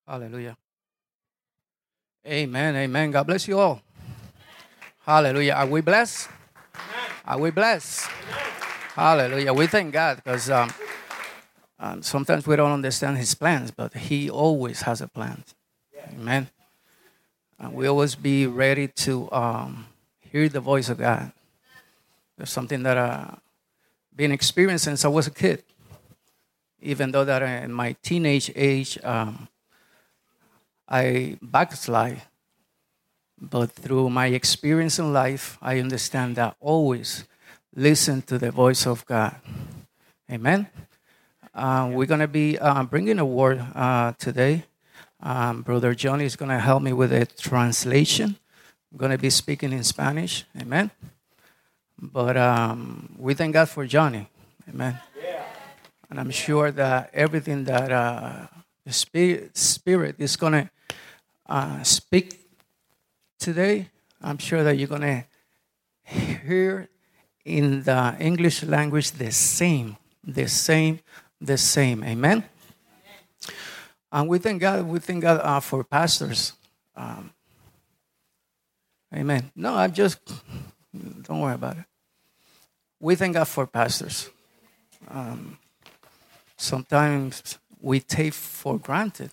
Hallelujah. Amen. Amen. God bless you all. Hallelujah. Are we blessed? Are we blessed? Hallelujah. We thank God because sometimes we don't understand His plans, but He always has a plan. Amen. And we always be ready to hear the voice of God. There's something that I've been experiencing since I was a kid. Even though that in my teenage age, I backslide. But through my experience in life, I understand that always listen to the voice of God. Amen. We're going to be bringing a word today. Brother Johnny is going to help me with a translation. I'm going to be speaking in Spanish. Amen. But we thank God for Johnny. Amen. Yeah. And I'm sure that everything that the Spirit is going to speak today, I'm sure that you're going to hear in the English language the same. Amen. And we thank God for pastors. Amen. No, don't worry about it. We thank God for pastors. Sometimes we take for granted,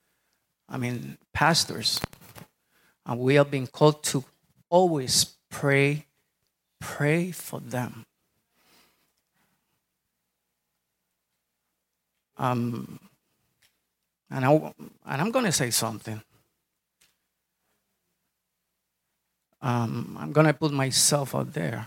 pastors. And we have been called to always pray for them. And I'm going to say something. I'm going to put myself out there.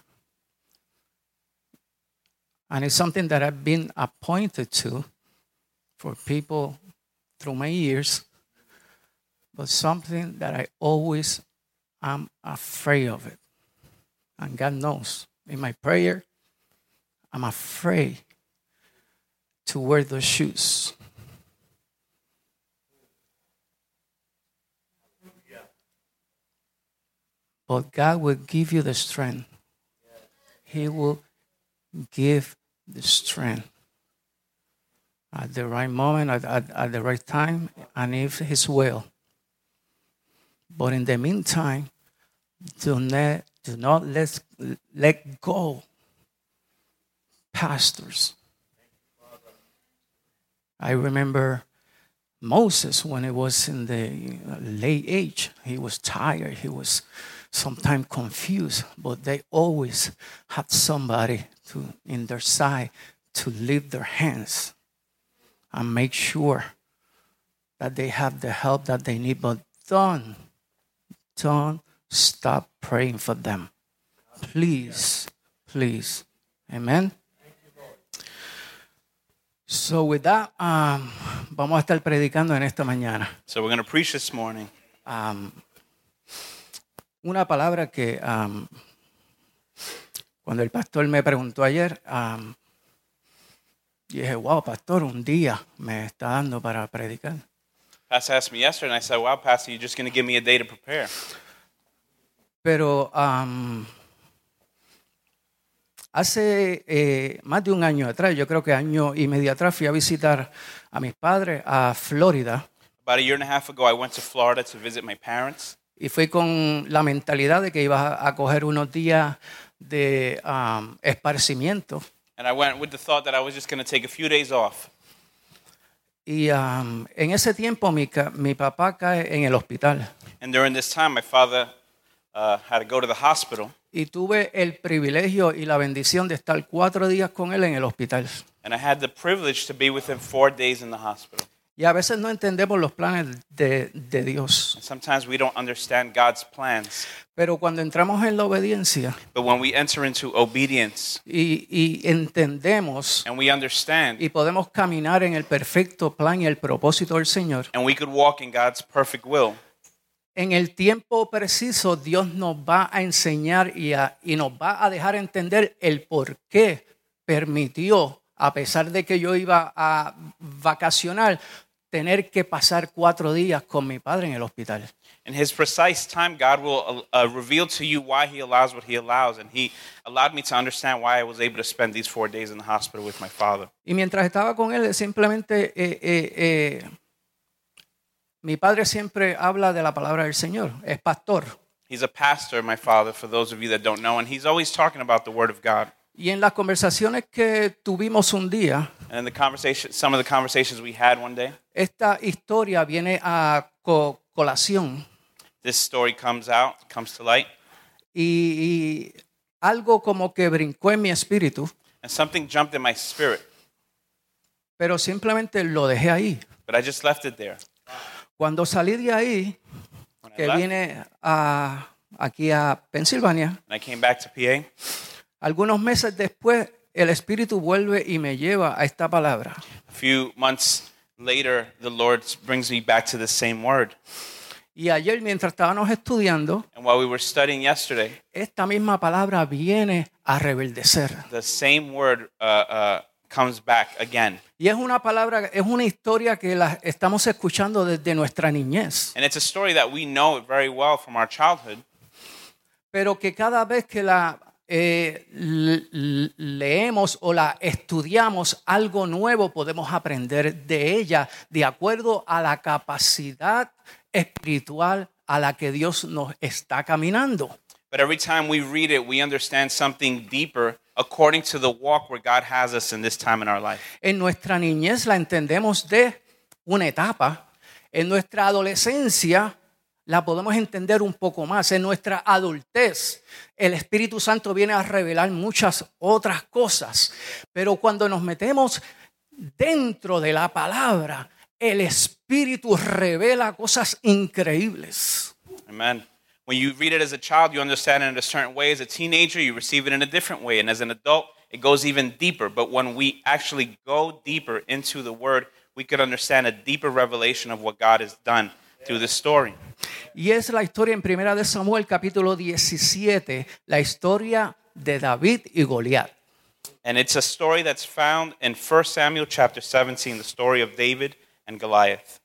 And it's something that I've been appointed to for people through my years, but something that I always am afraid of it. And God knows, in my prayer, I'm afraid to wear those shoes. But God will give you the strength. He will give the strength at the right moment, at the right time, and if His will. But in the meantime, do not let go, pastors. I remember Moses when he was in the late age. He was tired. He was sometimes confused. But they always had somebody in their side to lift their hands and make sure that they have the help that they need. But don't stop praying for them. Please. Amen. So with that, vamos a estar predicando en esta mañana. So we're going to preach this morning. Una palabra que cuando el pastor me preguntó ayer, dije, wow, pastor, un día me está dando para predicar. Pastor asked me yesterday, and I said, wow, Pastor, you're just going to give me a day to prepare. Pero hace más de un año atrás, yo creo que año y medio atrás, fui a visitar a mis padres a Florida. About a year and a half ago, I went to Florida to visit my parents. Y fui con la mentalidad de que iba a coger unos días de esparcimiento. And I went with the thought that I was just going to take a few days off. Y en ese tiempo mi papá cae en el hospital. And during this time, my father had to go to the hospital. Y tuve el privilegio y la bendición de estar 4 días con él en el hospital. And I had the privilege to be with him 4 days in the hospital. Y a veces no entendemos los planes de Dios. And sometimes we don't understand God's plans. Pero cuando entramos en la obediencia, But when we enter into obedience, y entendemos and we understand, y podemos caminar en el perfecto plan y el propósito del Señor, and we could walk in God's perfect will, en el tiempo preciso Dios nos va a enseñar y nos va a dejar entender el por qué permitió, a pesar de que yo iba a vacacionar, tener que pasar 4 días con mi padre en el hospital. In His precise time, God will reveal to you why He allows what He allows. And He allowed me to understand why I was able to spend these 4 days in the hospital with my father. Y mientras estaba con él, simplemente Mi padre siempre habla de la palabra del Señor, es pastor. He's a pastor, my father, for those of you that don't know, and he's always talking about the Word of God. Y en las conversaciones que tuvimos un día, And in the conversation, some of the conversations we had one day, esta historia viene a colación this story comes to light, y algo como que brincó en mi espíritu, and something jumped in my spirit, pero simplemente lo dejé ahí. but I just left it there. Cuando salí de ahí, When I que left, vine aquí a Pensilvania, and I came back to PA, algunos meses después, el Espíritu vuelve y me lleva a esta palabra. a few months later, the Lord brings me back to the same word. Y ayer, mientras estábamos estudiando, And while we were studying yesterday, esta misma palabra viene a rebeldecer. the same word comes back again. Y es una palabra, es una historia que la estamos escuchando desde nuestra niñez, And it's a story that we know very well from our childhood, pero que cada vez que la leemos o la estudiamos, algo nuevo podemos aprender de ella de acuerdo a la capacidad espiritual a la que Dios nos está caminando. but every time we read it, we understand something deeper according to the walk where God has us in this time in our life. En nuestra niñez la entendemos de una etapa, en nuestra adolescencia la podemos entender un poco más, en nuestra adultez el Espíritu Santo viene a revelar muchas otras cosas, pero cuando nos metemos dentro de la palabra, el Espíritu revela cosas increíbles. Amen. When you read it as a child, you understand it in a certain way. As a teenager, you receive it in a different way. And as an adult, it goes even deeper. But when we actually go deeper into the Word, we could understand a deeper revelation of what God has done through this story. Y es la historia en 1 de Samuel capítulo 17, la historia de David y Goliat. And it's a story that's found in 1 Samuel chapter 17, the story of David and Goliath.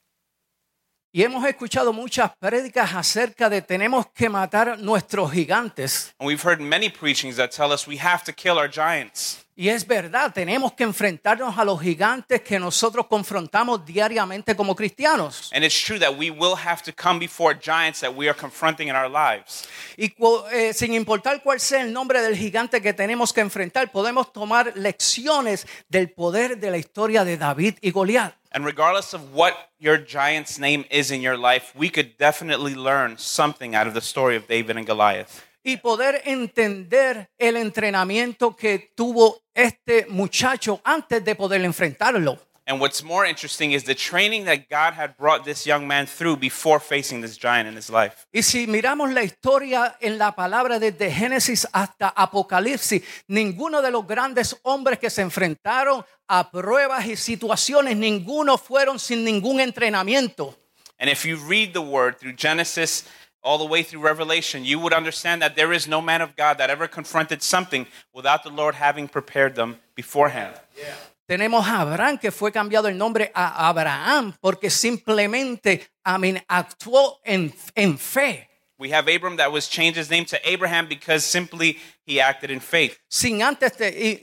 Y hemos escuchado muchas prédicas acerca de tenemos que matar nuestros gigantes. And we've heard many preachings that tell us we have to kill our giants. Y es verdad, tenemos que enfrentarnos a los gigantes que nosotros confrontamos diariamente como cristianos. And it's true that we will have to come before giants that we are confronting in our lives. Y sin importar cuál sea el nombre del gigante que tenemos que enfrentar, podemos tomar lecciones del poder de la historia de David y Goliat. And regardless of what your giant's name is in your life, we could definitely learn something out of the story of David and Goliath. Y poder entender el entrenamiento que tuvo este muchacho antes de poder enfrentarlo. And what's more interesting is the training that God had brought this young man through before facing this giant in his life. Y si miramos la historia en la palabra desde Génesis hasta Apocalipsis, ninguno de los grandes hombres que se enfrentaron a pruebas y situaciones, ninguno fueron sin ningún entrenamiento. And if you read the word through Genesis all the way through Revelation, you would understand that there is no man of God that ever confronted something without the Lord having prepared them beforehand. Tenemos a Abraham, que fue cambiado el nombre a Abraham porque simplemente actuó en fe. We have Abram that was changed his name to Abraham because simply he acted in faith. Sin antes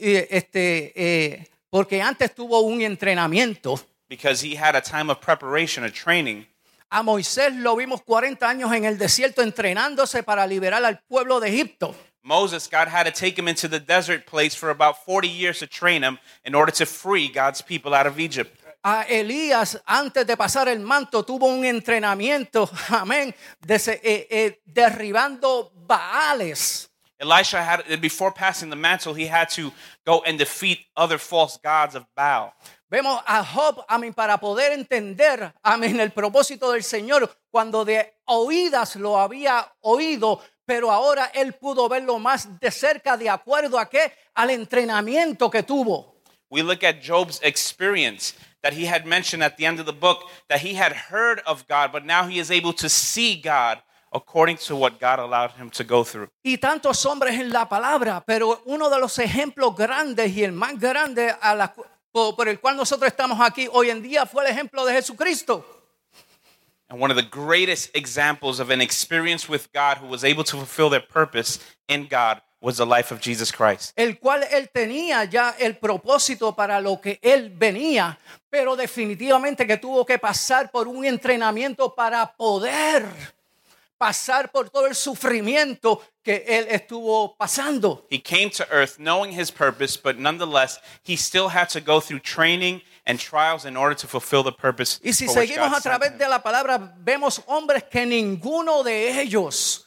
porque antes tuvo un entrenamiento. Because he had a time of preparation, a training. A Moisés lo vimos 40 años en el desierto entrenándose para liberar al pueblo de Egipto. Moses, God had to take him into the desert place for about 40 years to train him in order to free God's people out of Egypt. A Elías, antes de pasar el manto, tuvo un entrenamiento, amén, derribando Baales. Elisha had, before passing the mantle, he had to go and defeat other false gods of Baal. Vemos a Job, para poder entender, el propósito del Señor, cuando de oídas lo había oído, pero ahora él pudo verlo más de cerca de acuerdo a qué, al entrenamiento que tuvo. We look at Job's experience that he had mentioned at the end of the book, that he had heard of God, but now he is able to see God according to what God allowed him to go through. Y tantos hombres en la palabra, pero uno de los ejemplos grandes y el más grande por el cual nosotros estamos aquí hoy en día fue el ejemplo de Jesucristo. And one of the greatest examples of an experience with God who was able to fulfill their purpose in God was the life of Jesus Christ. el cual él tenía ya el propósito para lo que él venía, pero definitivamente que tuvo que pasar por un entrenamiento para poder pasar por todo el sufrimiento que él estuvo pasando. He came to earth knowing his purpose, but nonetheless, he still had to go through training and trials in order to fulfill the purpose Y si for which seguimos God a sent través him. de la palabra, vemos hombres que ninguno de ellos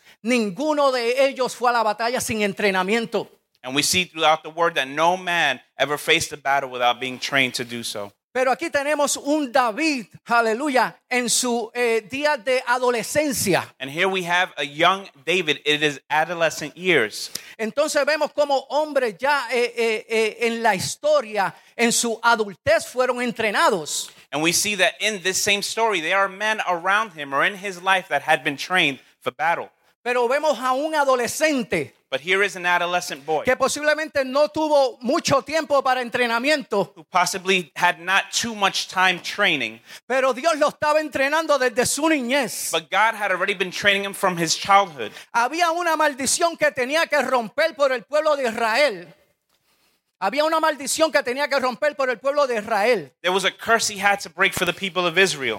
fue a la batalla sin entrenamiento. And we see throughout the word that no man ever faced a battle without being trained to do so. Pero aquí tenemos un David, aleluya, en su día de adolescencia. And here we have a young David in his adolescent years. Entonces vemos como hombres ya en la historia, en su adultez, fueron entrenados. And we see that in this same story, there are men around him or in his life that had been trained for battle. Pero vemos a un adolescente But here is an adolescent boy que posiblemente no tuvo mucho tiempo para entrenamiento, who possibly had not too much time training, pero Dios lo estaba entrenando desde su niñez. but God had already been training him from his childhood. Había una maldición que tenía que romper por el pueblo de Israel. Había una maldición que tenía que romper por el pueblo de Israel. There was a curse he had to break for the people of Israel.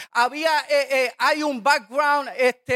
Hay un background,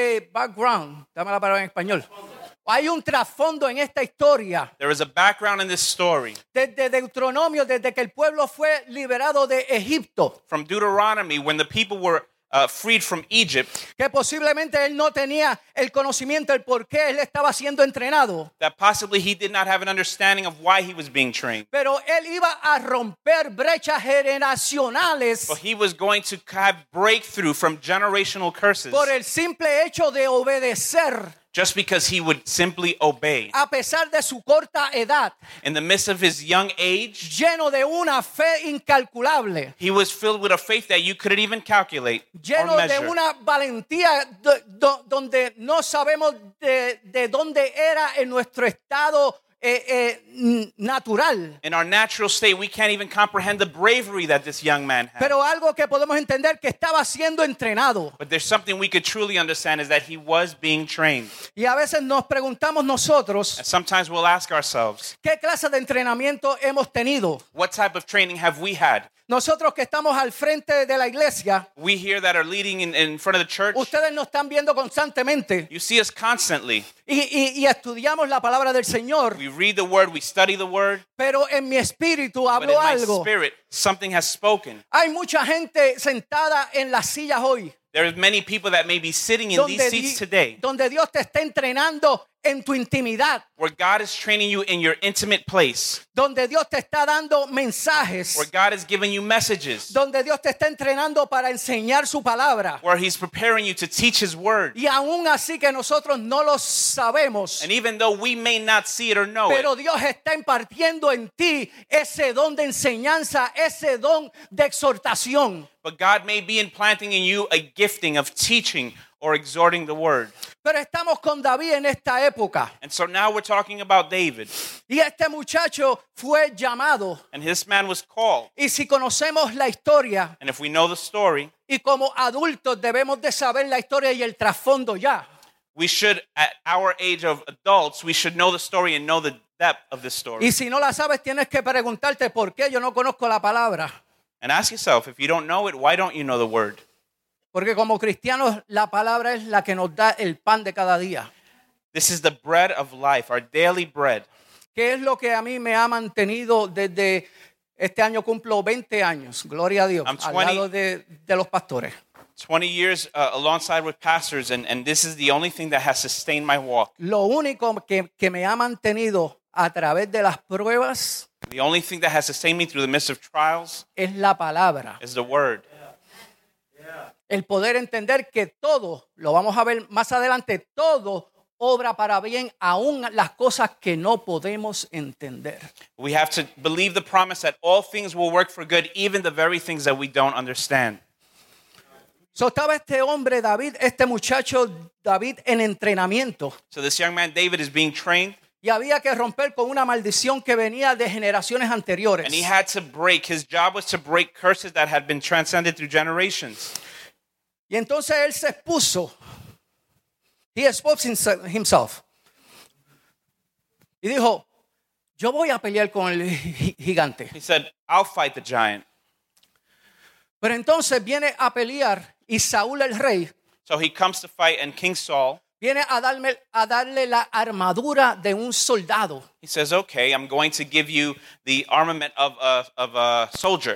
dame la palabra en español. Hay un trasfondo en esta historia. There is a background in this story. Desde Deuteronomio, desde que el pueblo fue liberado de Egipto, From Deuteronomy, when the people were freed from Egypt, que posiblemente él no tenía el conocimiento del por qué él estaba siendo entrenado. that possibly he did not have an understanding of why he was being trained. Pero él iba a romper brechas generacionales But he was going to have breakthrough from generational curses por el simple hecho de obedecer just because he would simply obey. a pesar de su corta edad, In the midst of his young age, lleno de una fe incalculable, he was filled with a faith that you couldn't even calculate or lleno de measure. una valentía donde no sabemos de dónde era en nuestro estado natural. In our natural state, we can't even comprehend the bravery that this young man had. Pero algo que podemos entender que estaba siendo entrenado. But there's something we could truly understand is that he was being trained. Y a veces nos preguntamos nosotros, And sometimes we'll ask ourselves, ¿qué clase de entrenamiento hemos tenido? what type of training have we had? Nosotros que estamos al frente de la iglesia, We here that are leading in front of the church, ustedes nos están viendo constantemente you see us constantly. y estudiamos la palabra del Señor, We read the word, we study the word, pero en mi espíritu but in hablo my algo. spirit, something has spoken. Hay mucha gente sentada en las sillas hoy, There are many people that may be sitting in these seats today donde Dios te está entrenando en tu intimidad, where God is training you in your intimate place, donde Dios te está dando mensajes, where God is giving you messages, donde Dios te está entrenando para enseñar su palabra. where he's preparing you to teach his word. Y aún así que nosotros no lo sabemos, And even though we may not see it or know it, pero Dios está impartiendo en ti ese don de enseñanza, ese don de exhortación. but God may be implanting in you a gifting of teaching or exhorting the word. Pero estamos con David en esta época. And so now we're talking about David. Y este muchacho fue llamado. And this man was called. Y si conocemos la historia, And if we know the story, y como adultos debemos de saber la historia y el trasfondo ya. we should, at our age of adults, we should know the story and know the depth of this story. Y si no la sabes, tienes que preguntarte por qué yo no conozco la palabra. And ask yourself, if you don't know it, why don't you know the word? Porque como cristianos, la palabra es la que nos da el pan de cada día. This is the bread of life, our daily bread. ¿Qué es lo que a mí me ha mantenido desde este año? Cumplo 20 años, gloria a Dios, I'm al 20. lado de los pastores. 20 years alongside with pastors, and this is the only thing that has sustained my walk. Lo único que me ha mantenido a través de las pruebas The only thing that has sustained me through the midst of trials es la palabra. is the word. El poder entender que todo, lo vamos a ver más adelante, todo obra para bien, aún las cosas que no podemos entender. We have to believe the promise that all things will work for good, even the very things that we don't understand. So, estaba este hombre David, este muchacho David en entrenamiento. So this young man David is being trained, Y había que romper con una maldición que venía de generaciones anteriores. and he had to break. His job was to break curses that had been transcended through generations. Y entonces él se expuso. He exposed himself. Y dijo, yo voy a pelear con el gigante. He said, I'll fight the giant. Pero entonces viene a pelear y Saúl el rey So he comes to fight, and King Saul, viene a darle la armadura de un soldado. he says, okay, I'm going to give you the armament of a soldier.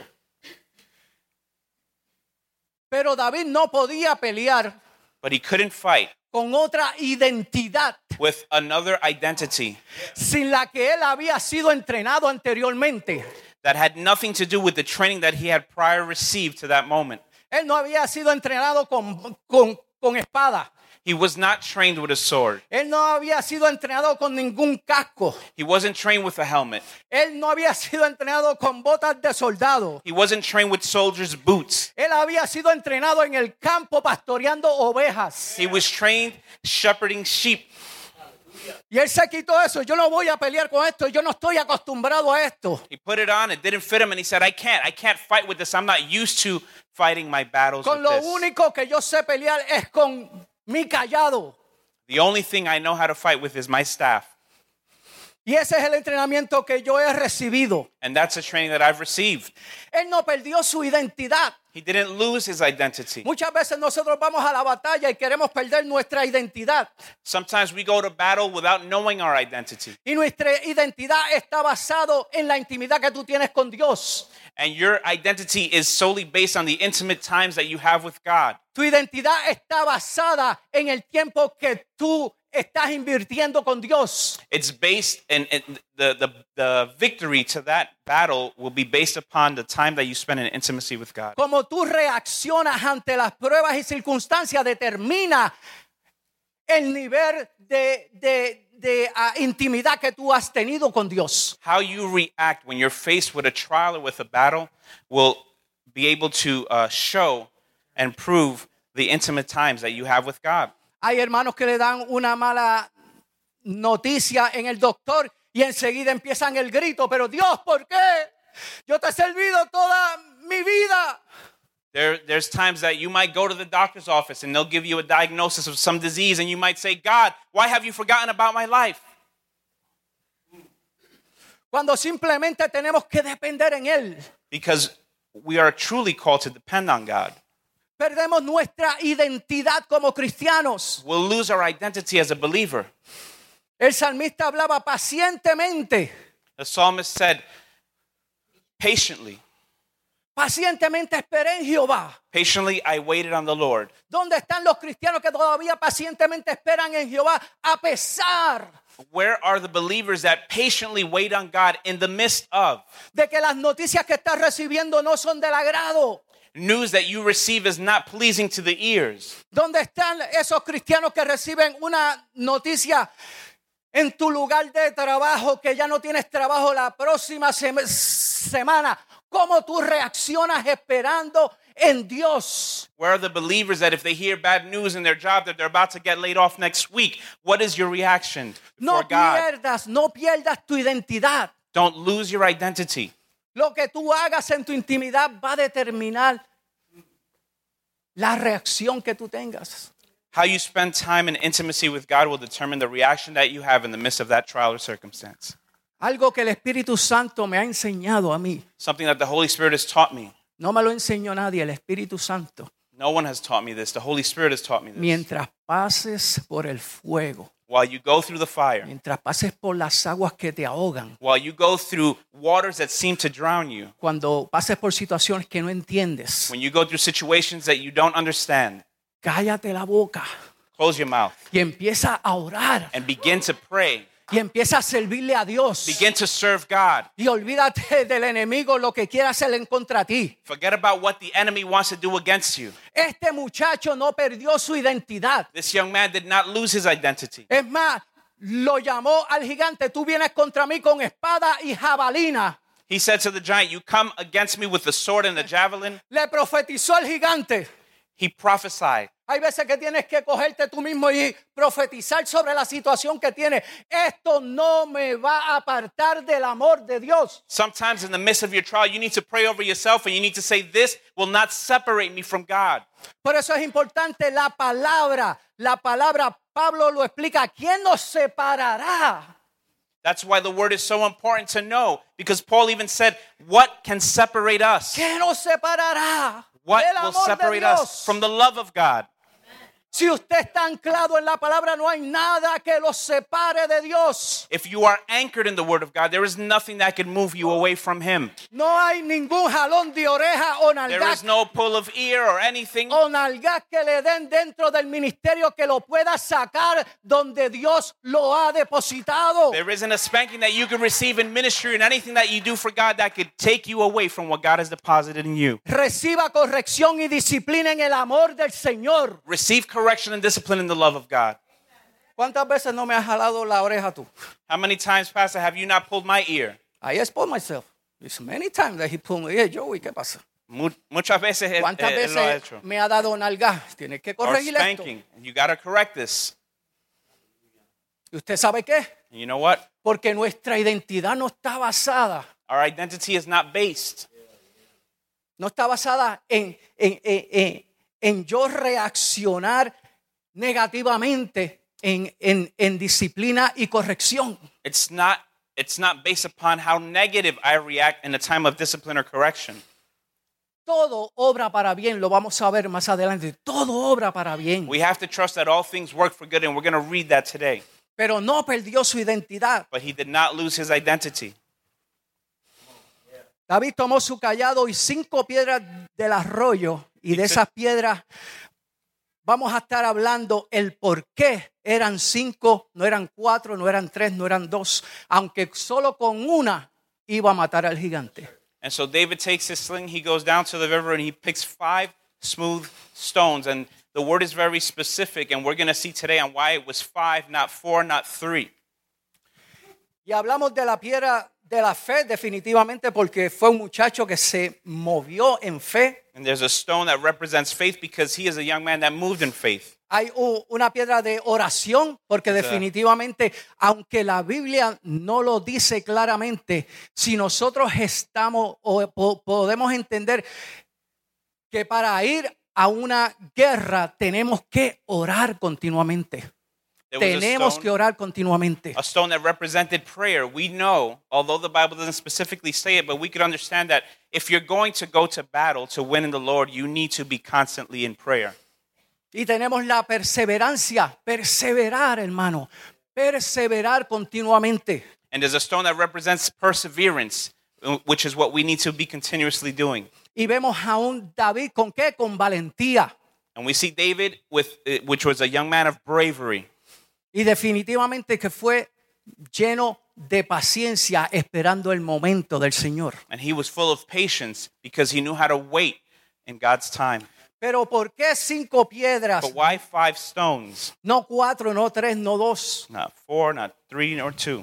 Pero David no podía pelear But he couldn't fight con otra identidad with another identity sin la que él había sido entrenado anteriormente. that had nothing to do with the training that he had prior received to that moment. Él no había sido entrenado con espada. He was not trained with a sword. Él no había sido entrenado con ningún casco. He wasn't trained with a helmet. Él no había sido entrenado con botas de soldado. He wasn't trained with soldiers' boots. Él había sido entrenado en el campo pastoreando ovejas. He was trained shepherding sheep. Y él se quitó eso. Yo no voy a pelear con esto. Yo no estoy acostumbrado a esto. He put it on, it didn't fit him, and he said, I can't fight with this. I'm not used to fighting my battles Con with lo this. único que yo sé pelear es con mi callado. The only thing I know how to fight with is my staff. Y ese es el entrenamiento que yo he recibido. And that's a training that I've received. Él no perdió su identidad. He didn't lose his identity. Muchas veces nosotros vamos a la batalla y queremos perder nuestra identidad. Sometimes we go to battle without knowing our identity. Y nuestra identidad está basado en la intimidad que tú tienes con Dios. And your identity is solely based on the intimate times that you have with God. Tu identidad está basada en el tiempo que tú estás invirtiendo con Dios. It's based, and the victory to that battle will be based upon the time that you spend in intimacy with God. Como tú reaccionas ante las pruebas y circunstancias determina el nivel de intimidad que tú has tenido con Dios. How you react when you're faced with a trial or with a battle will be able to show and prove the intimate times that you have with God. Hay hermanos que le dan una mala noticia en el doctor y enseguida empiezan el grito, pero Dios, ¿por qué? Yo te he servido toda mi vida. There's times that you might go to the doctor's office and they'll give you a diagnosis of some disease and you might say, God, why have you forgotten about my life? Cuando simplemente tenemos que depender en Él. Because we are truly called to depend on God. Perdemos nuestra identidad como cristianos. We'll lose our identity as a believer. El salmista hablaba pacientemente. The psalmist said, patiently Pacientemente esperé en Jehová. Patiently, I waited on the Lord. ¿Dónde están los cristianos que todavía pacientemente esperan en Jehová a pesar Where are the believers that patiently wait on God in the midst of de que las noticias que estás recibiendo no son del agrado? news that you receive is not pleasing to the ears? ¿Dónde están esos cristianos que reciben una noticia en tu lugar de trabajo que ya no tienes trabajo la próxima semana? ¿Cómo tú reaccionas esperando en Dios? Where are the believers that if they hear bad news in their job that they're about to get laid off next week, what is your reaction No before God? no pierdas tu identidad. Don't lose your identity. Lo que tú hagas en tu intimidad va a determinar la reacción que tú tengas. How you spend time in intimacy with God will determine the reaction that you have in the midst of that trial or circumstance. Algo que el Espíritu Santo me ha enseñado a mí. Something that the Holy Spirit has taught me. No me lo enseñó nadie, el Espíritu Santo. No one has taught me this. The Holy Spirit has taught me this. Mientras pases por el fuego, While you go through the fire, mientras pases por las aguas que te ahogan, while you go through waters that seem to drown you, cuando pases por situaciones que no entiendes, when you go through situations that you don't understand, cállate la boca close your mouth y empieza a orar and begin to pray. y empieza a servirle a Dios. Begin to serve God. Y olvídate del enemigo, lo que quiera hacer en contra ti. Forget about what the enemy wants to do against you. Este muchacho no perdió su identidad. This young man did not lose his identity. Es más, lo llamó al gigante, tú vienes contra mí con espada y jabalina. He said to the giant, you come against me with the sword and the javelin. Le profetizó al gigante. He prophesied. Hay veces que tienes que cogerte tú mismo y profetizar sobre la situación que tienes. Esto no me va a apartar del amor de Dios. Sometimes in the midst of your trial, you need to pray over yourself and you need to say, this will not separate me from God. Por eso es importante la palabra. La palabra, Pablo lo explica. ¿Quién nos separará? That's why the word is so important to know, because Paul even said, what can separate us? ¿Qué nos separará What del will amor de separate Dios? us from the love of God? Si usted está anclado en la palabra, no hay nada que lo separe de Dios. If you are anchored in the word of God, there is nothing that can move you away from him. No hay ningún jalón de oreja o There nalgaz is no pull of ear or anything. que le den dentro del ministerio que lo pueda sacar donde Dios lo ha depositado. There isn't a spanking that you can receive in ministry and anything that you do for God that could take you away from what God has deposited in you. Reciba corrección y disciplina en el amor del Señor. Receive correction and discipline in the love of God. ¿Cuántas veces no me has jalado la oreja tú? How many times, Pastor, have you not pulled my ear? I exposed myself. It's many times that he pulled me. Hey, Joey, ¿qué pasa? Muchas veces ¿Cuántas él lo ha veces hecho. me ha dado nalga? Tienes que Or corregir esto. spanking. You got to correct this. ¿Y usted sabe qué? And you know what? Porque nuestra identidad no está basada. Our identity is not based. No está basada en yo reaccionar negativamente en disciplina y corrección. It's not based upon how negative I react in a time of discipline or correction. Todo obra para bien, lo vamos a ver más adelante. Todo obra para bien. We have to trust that all things work for good, and we're going to read that today. Pero no perdió su identidad. But he did not lose his identity. David tomó su cayado y 5 piedras del arroyo, y de esas piedras vamos a estar hablando el por qué eran 5, no eran 4, no eran 3, no eran 2, aunque solo con una iba a matar al gigante. And so David takes his sling, he goes down to the river, and he picks 5 smooth stones. And the word is very specific, and we're going to see today on why it was 5, not 4, not 3. Y hablamos de la piedra de la fe definitivamente porque fue un muchacho que se movió en fe. And there's a stone that represents faith because he is a young man that moved in faith. Hay una piedra de oración porque definitivamente, aunque la Biblia no lo dice claramente, si nosotros estamos o podemos entender que para ir a una guerra tenemos que orar continuamente. Tenemos que orar continuamente. A stone that represented prayer. We know, although the Bible doesn't specifically say it, but we could understand that if you're going to go to battle to win in the Lord, you need to be constantly in prayer. Y tenemos la perseverancia, perseverar, hermano, perseverar continuamente. And there's a stone that represents perseverance, which is what we need to be continuously doing. Y vemos a un David con qué, con valentía. And we see David which was a young man of bravery. Y definitivamente que fue lleno de paciencia esperando el momento del Señor. And he was full of patience because he knew how to wait in God's time. Pero ¿por qué 5 piedras? But why 5 stones? No 4, no 3, no 2. Not 4, not 3, nor 2.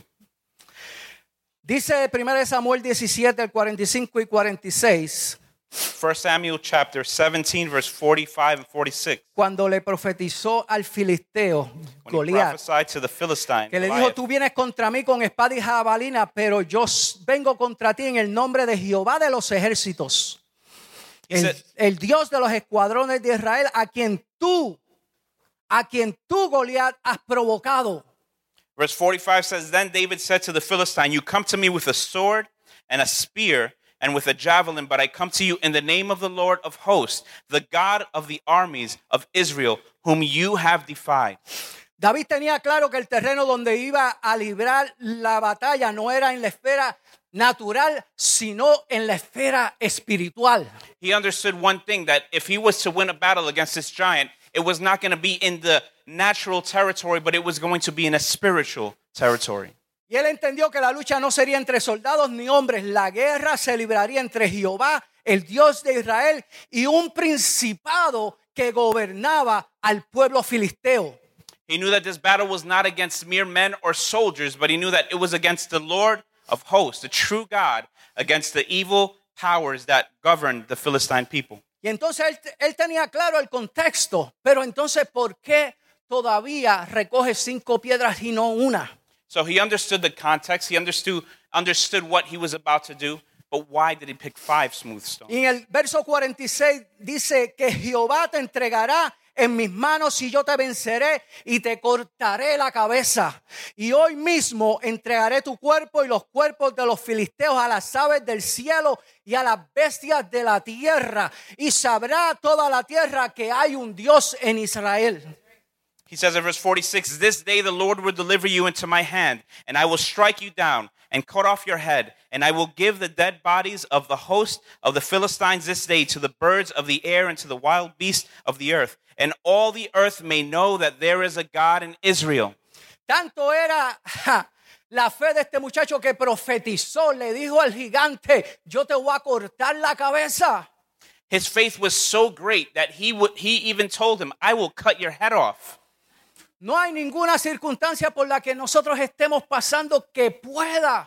Dice 1 Samuel 17, el 45 y 46. 1 Samuel chapter 17, verse 45 and 46. Cuando le profetizó al filisteo When he Goliat, prophesied to the Philistine, que le dijo, Goliath, tú vienes contra mí con espada y jabalina, pero yo vengo contra ti en el nombre de Jehová de los ejércitos, el Dios de los escuadrones de Israel, a quien tú, Goliat, has provocado. Verse 45 says, Then David said to the Philistine, You come to me with a sword and a spear and with a javelin, but I come to you in the name of the Lord of hosts, the God of the armies of Israel, whom you have defied. David tenía claro que el terreno donde iba a librar la batalla no era en la esfera natural, sino en la esfera espiritual. He understood one thing, that if he was to win a battle against this giant, it was not going to be in the natural territory, but it was going to be in a spiritual territory. Y él entendió que la lucha no sería entre soldados ni hombres. La guerra se libraría entre Jehová, el Dios de Israel, y un principado que gobernaba al pueblo filisteo. He knew that this battle was not against mere men or soldiers, but he knew that it was against the Lord of hosts, the true God, against the evil powers that governed the Philistine people. Y entonces él tenía claro el contexto, pero entonces ¿por qué todavía recoge 5 piedras y no una? So he understood the context. He understood what he was about to do. But why did he pick 5 smooth stones? Y en el verso 46 dice que Jehová te entregará en mis manos y yo te venceré y te cortaré la cabeza. Y hoy mismo entregaré tu cuerpo y los cuerpos de los filisteos a las aves del cielo y a las bestias de la tierra. Y sabrá toda la tierra que hay un Dios en Israel. He says in verse 46, this day the Lord will deliver you into my hand, and I will strike you down and cut off your head, and I will give the dead bodies of the host of the Philistines this day to the birds of the air and to the wild beasts of the earth, and all the earth may know that there is a God in Israel. Tanto era la fe de este muchacho que profetizó, le dijo al gigante, yo te voy a cortar la cabeza. His faith was so great that he even told him, I will cut your head off. No hay ninguna circunstancia por la que nosotros estemos pasando que pueda.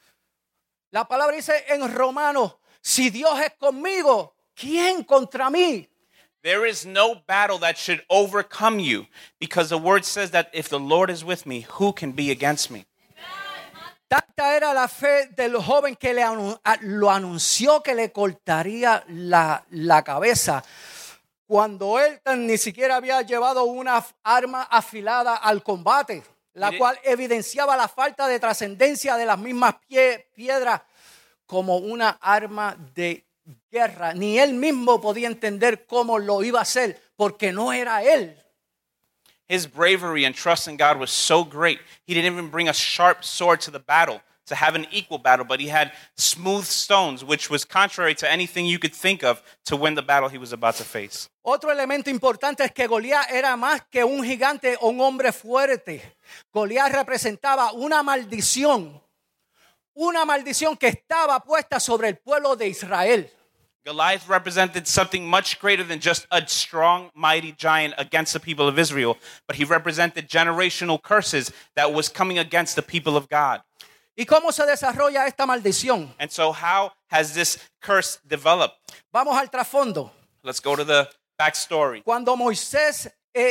La palabra dice en Romanos, si Dios es conmigo, ¿quién contra mí? There is no battle that should overcome you, because the word says that if the Lord is with me, who can be against me? Tanta era la fe del joven que lo anunció que le cortaría la cabeza. Cuando él ni siquiera había llevado una arma afilada al combate, la cual evidenciaba la falta de trascendencia de las mismas piedras como una arma de guerra. Ni él mismo podía entender cómo lo iba a hacer, porque no era él. His bravery and trust in God was so great, he didn't even bring a sharp sword to the battle to have an equal battle, but he had smooth stones, which was contrary to anything you could think of to win the battle he was about to face. Otro elemento importante es que Goliat era más que un gigante o un hombre fuerte. Goliat representaba una maldición que estaba puesta sobre el pueblo de Israel. Goliath represented something much greater than just a strong, mighty giant against the people of Israel, but he represented generational curses that was coming against the people of God. ¿Y cómo se desarrolla esta maldición? And so how has this curse developed? Vamos al trasfondo. Let's go to the backstory. Cuando Moisés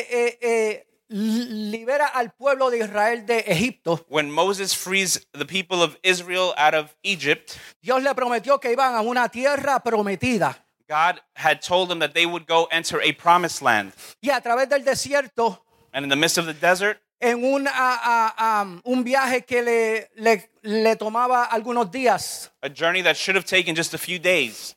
libera al pueblo de Israel de Egipto, When Moses frees the people of Israel out of Egypt, Dios le prometió que iban a una tierra prometida. God had told them that they would go enter a promised land. Y a través del desierto, And in the midst of the desert, en un viaje que le tomaba algunos días, a journey that should have taken just a few days,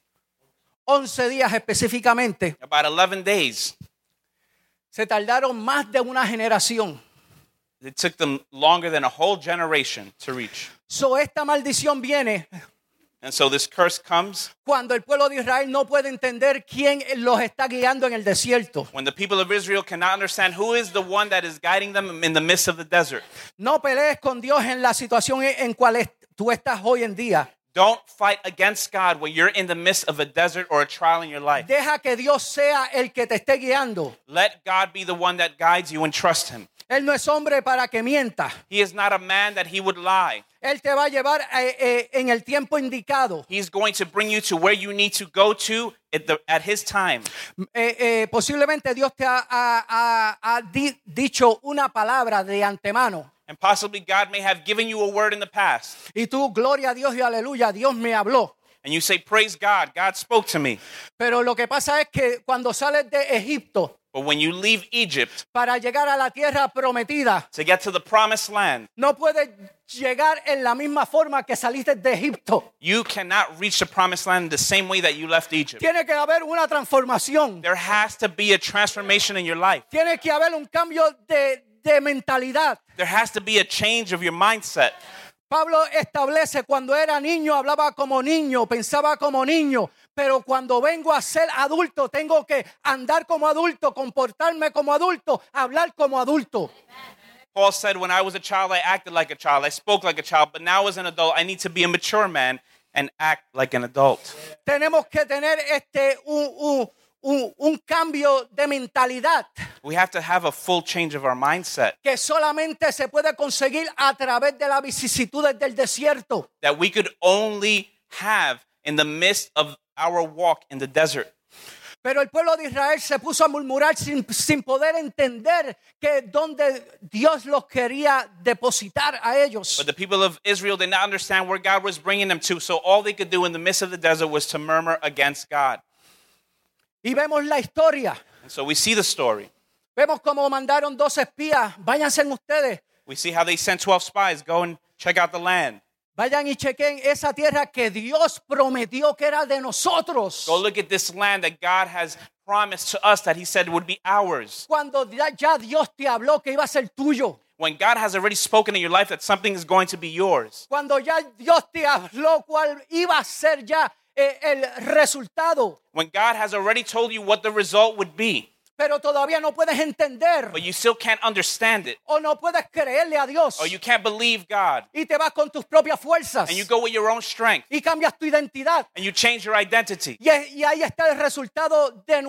11 días específicamente, about 11 days, se tardaron más de una generación. it took them longer than a whole generation to reach. So, esta maldición viene And so this curse comes cuando el pueblo de Israel no puede entender quién los está guiando en el desierto. when the people of Israel cannot understand who is the one that is guiding them in the midst of the desert. No pelees con Dios en la situación en cual tú estás hoy en día. Don't fight against God when you're in the midst of a desert or a trial in your life. Deja que Dios sea el que te esté guiando. Let God be the one that guides you and trust him. Él no es hombre para que mienta. He is not a man that he would lie. Él te va a llevar en el tiempo indicado. He's going to bring you to where you need to go to at his time. Posiblemente Dios te ha dicho una palabra de antemano. And possibly God may have given you a word in the past. Y tú, gloria a Dios y aleluya, Dios me habló. And you say, praise God, God spoke to me. Pero lo que pasa es que cuando sales de Egipto But when you leave Egypt para llegar a la tierra prometida, to get to the promised land, no puedes llegar en la misma forma que saliste de Egipto. you cannot reach the promised land the same way that you left Egypt. Tiene que haber una transformación. There has to be a transformation in your life. Tiene que haber un cambio de mentalidad. There has to be a change of your mindset. Pablo establece, cuando era niño hablaba como niño, pensaba como niño, pero cuando vengo a ser adulto tengo que andar como adulto, comportarme como adulto, hablar como adulto. Paul said, when I was a child, I acted like a child. I spoke like a child. But now as an adult, I need to be a mature man and act like an adult. Tenemos que tener un cambio de mentalidad We have to have a full change of our mindset que solamente se puede conseguir a través de las vicisitudes del desierto. that we could only have in the midst of our walk in the desert. Pero el pueblo de Israel se puso a murmurar sin poder entender que donde Dios los quería depositar a ellos. But the people of Israel did not understand where God was bringing them to, so all they could do in the midst of the desert was to murmur against God. Y vemos la historia. And so we see the story. Vemos cómo mandaron 12 espías. Váyanse ustedes. We see how they sent 12 spies, go and check out the land. Vayan y chequen esa tierra que Dios prometió que era de nosotros. Go look at this land that God has promised to us that he said would be ours. Cuando ya Dios te habló que iba a ser tuyo. When God has already spoken in your life that something is going to be yours. Cuando ya Dios te habló cuál iba a ser ya el resultado. When God has already told you what the result would be. Pero todavía no puedes entender. But you still can't understand it. O no puedes creerle a Dios. Or you can't believe God. Y te vas con tus propias fuerzas. And you go with your own strength. Y cambias tu identidad. And you change your identity. Y ahí está el resultado de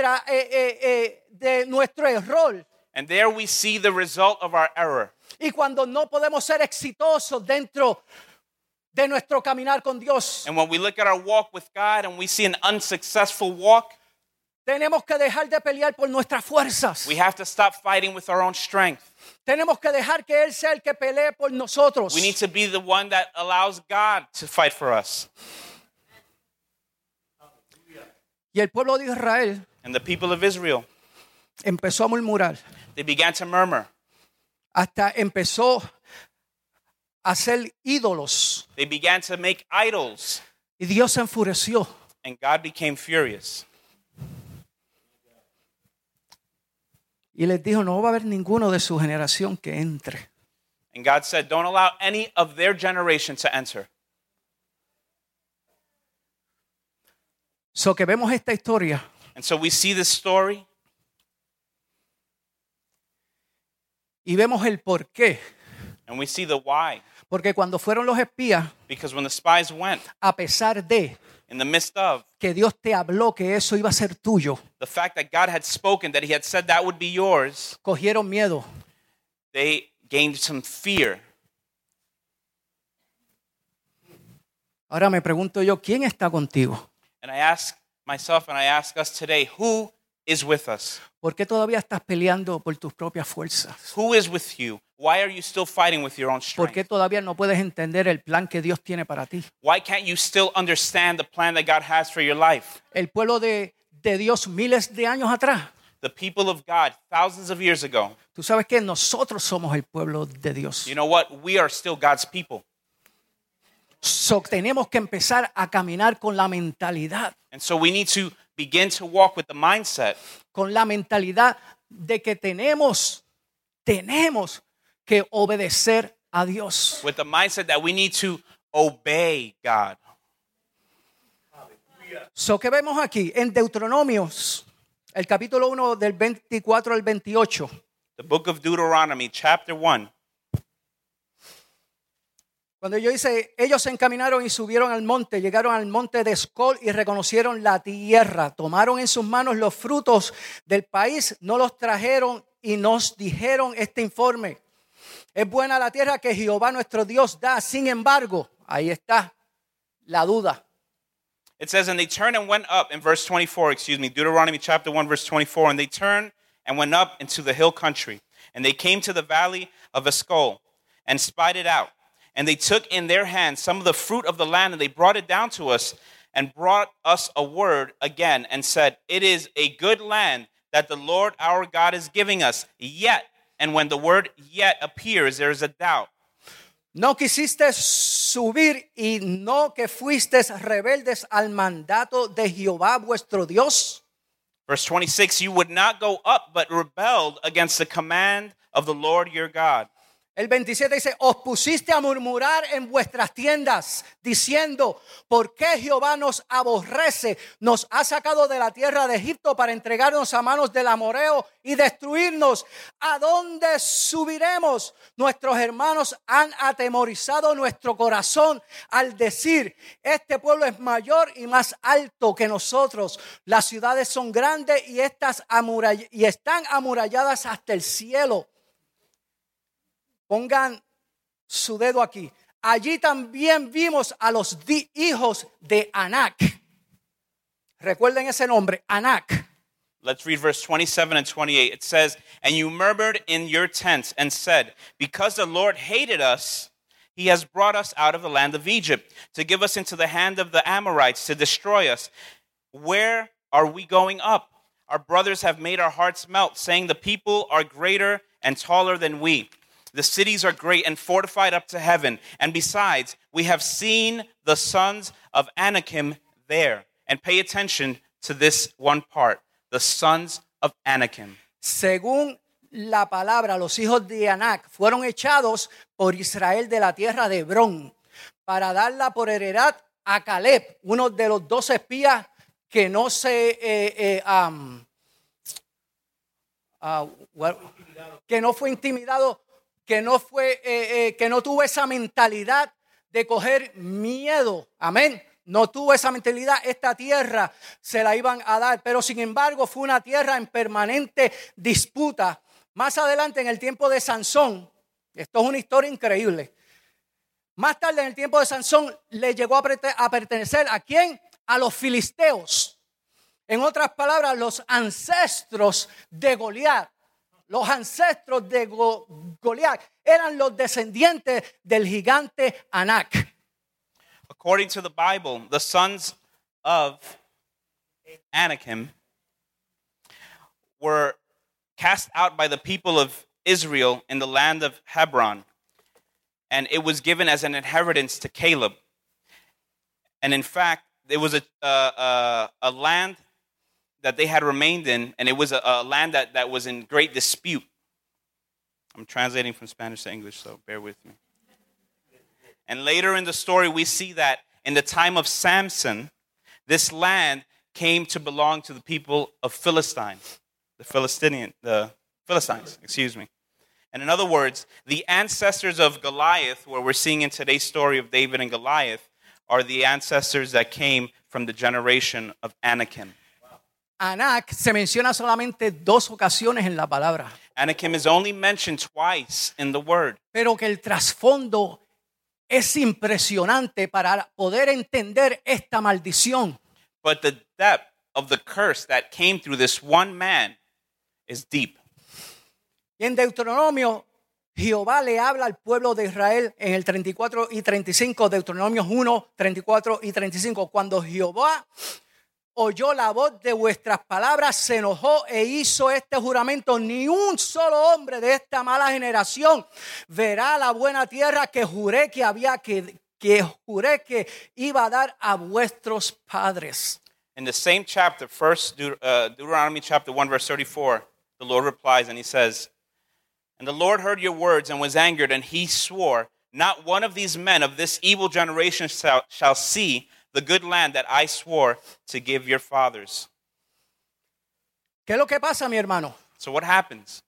nuestro error. And there we see the result of our error. Y cuando no podemos ser exitosos dentro de nuestro caminar con Dios. And when we look at our walk with God and we see an unsuccessful walk, tenemos que dejar de pelear por nuestras fuerzas. we have to stop fighting with our own strength. Tenemos que dejar que Él sea el que pelee por nosotros. We need to be the one that allows God to fight for us. Y el pueblo de Israel And the people of Israel, empezó a murmurar. they began to murmur. Hasta empezó a hacer ídolos. They began to make idols. Y Dios se enfureció. And God became furious. Y les dijo, no va a haber ninguno de su generación que entre. And God said, don't allow any of their generation to enter. So que vemos esta historia. And so we see this story. Y vemos el por qué. And we see the why. Porque cuando fueron los espías, Because when the spies went, a pesar de in the midst of que Dios te habló que eso iba a ser tuyo, the fact that God had spoken, that he had said that would be yours, cogieron miedo. they gained some fear. Ahora me pregunto yo, ¿quién está contigo? And I ask myself and I ask us today, who is with us? ¿Por qué todavía estás peleando por tus propias fuerzas? Who is with you? Why are you still fighting with your own ¿Por qué strength? todavía no puedes entender el plan que Dios tiene para ti? Why can't you still understand the plan that God has for your life? El pueblo de Dios miles de años atrás. The people of God, thousands of years ago, Tú sabes que nosotros somos el pueblo de Dios. you know what? We are still God's people. So, tenemos que empezar a caminar con la mentalidad. And so we need to begin to walk with the mindset Con la mentalidad de que tenemos que obedecer a Dios. with the mindset that we need to obey God. So, ¿qué vemos aquí? En Deuteronomios, el capítulo 1 del 24 al 28. The book of Deuteronomy, chapter 1. Cuando yo dice, ellos se encaminaron y subieron al monte, llegaron al monte de Escol y reconocieron la tierra. Tomaron en sus manos los frutos del país, no los trajeron y nos dijeron este informe. Es buena la tierra que Jehová nuestro Dios da. Sin embargo, ahí está la duda. It says, and they turned and went up, in verse 24, Deuteronomy chapter 1, verse 24, and they turned and went up into the hill country, and they came to the valley of Escol, and spied it out. And they took in their hands some of the fruit of the land, and they brought it down to us, and brought us a word again, and said, it is a good land that the Lord our God is giving us. Yet, and when the word yet appears, there is a doubt. No quisiste subir y no que fuiste rebeldes al mandato de Jehová vuestro Dios. Verse 26, you would not go up, but rebelled against the command of the Lord your God. El 27 dice, os pusiste a murmurar en vuestras tiendas, diciendo, ¿por qué Jehová nos aborrece? Nos ha sacado de la tierra de Egipto para entregarnos a manos del amorreo y destruirnos. ¿A dónde subiremos? Nuestros hermanos han atemorizado nuestro corazón al decir, este pueblo es mayor y más alto que nosotros. Las ciudades son grandes y están amuralladas hasta el cielo. Pongan su dedo aquí. Allí también vimos a los hijos de Anac. Recuerden ese nombre, Anac. Let's read verse 27 and 28. It says, and you murmured in your tents and said, because the Lord hated us, he has brought us out of the land of Egypt to give us into the hand of the Amorites to destroy us. Where are we going up? Our brothers have made our hearts melt, saying the people are greater and taller than we. The cities are great and fortified up to heaven. And besides, we have seen the sons of Anakim there. And pay attention to this one part. The sons of Anakim. Según la palabra, los hijos de Anac fueron echados por Israel de la tierra de Hebrón para darla por heredad a Caleb, uno de los 12 espías que no se que no fue intimidado, que no tuvo esa mentalidad de coger miedo. Amén. No tuvo esa mentalidad. Esta tierra se la iban a dar, pero sin embargo fue una tierra en permanente disputa. Más adelante, en el tiempo de Sansón, esto es una historia increíble. Más tarde, en el tiempo de Sansón, le llegó a pertenecer ¿a quién? A los filisteos. En otras palabras, los ancestros de Goliat. Los ancestros de Goliat eran los descendientes del gigante Anac. According to the Bible, the sons of Anakim were cast out by the people of Israel in the land of Hebron, and it was given as an inheritance to Caleb. And in fact, it was a land that they had remained in, and it was a land that was in great dispute. I'm translating from Spanish to English, so bear with me. And later in the story, we see that in the time of Samson, this land came to belong to the people of Philistine, the Philistines, excuse me. And in other words, the ancestors of Goliath, where we're seeing in today's story of David and Goliath, are the ancestors that came from the generation of Anakim. Anac se menciona solamente 2 ocasiones en la palabra. Anakim is only mentioned twice in the word. Pero que el trasfondo es impresionante para poder entender esta maldición. But the depth of the curse that came through this one man is deep. Y en Deuteronomio, Jehová le habla al pueblo de Israel en el 34 y 35, Deuteronomio 1, 34 y 35. Cuando Jehová oyó la voz de vuestras palabras, se enojó e hizo este juramento: ni un solo hombre de esta mala generación verá la buena tierra que juré que iba a dar a vuestros padres. In the same chapter, Deuteronomy chapter 1, verse 34, the Lord replies and he says, "And the Lord heard your words and was angered, and he swore, not one of these men of this evil generation shall see the good land that I swore to give your fathers." ¿Qué es lo que pasa, mi hermano? So what happens?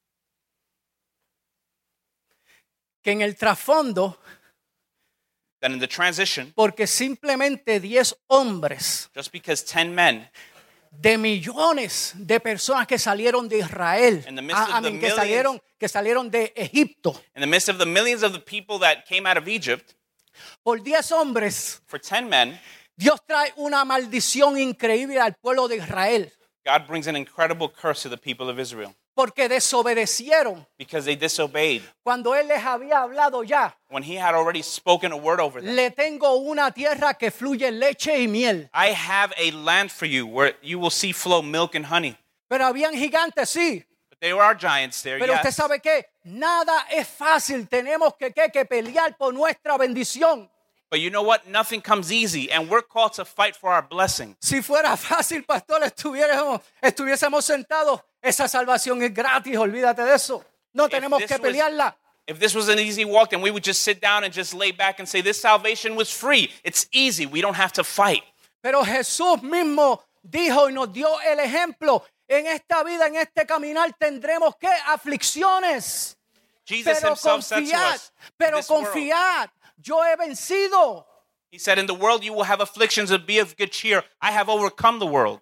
Que en el trasfondo, Then in the transition, porque simplemente 10 hombres just because 10 men de millones de personas que salieron de Israel, In the midst of the millions- que salieron de Egipto, in the midst of the millions of the people that came out of Egypt, por 10 hombres, for 10 men, Dios trae una maldición increíble al pueblo de Israel, God brings an incredible curse to the people of Israel porque desobedecieron because they disobeyed cuando Él les había hablado ya. when he had already spoken a word over them. Le tengo una tierra que fluye leche y miel. I have a land for you where you will see flow milk and honey. Pero habían gigantes, sí. But there are giants there, Pero usted yes. sabe que nada es fácil. Tenemos que pelear por nuestra bendición. But you know what? Nothing comes easy, and we're called to fight for our blessing. Si fuera fácil, pastor, estuviésemos sentados. Esa salvación es gratis, olvídate de eso. No tenemos que pelearla. If this was an easy walk, then we would just sit down and just lay back and say, this salvation was free. It's easy. We don't have to fight. Pero Jesús mismo dijo y nos dio el ejemplo. En esta vida, en este caminar, tendremos que aflicciones. Jesus Pero himself said to confiad, us, pero this world, confiad. Yo he vencido. he said, in the world you will have afflictions, but be of good cheer. I have overcome the world.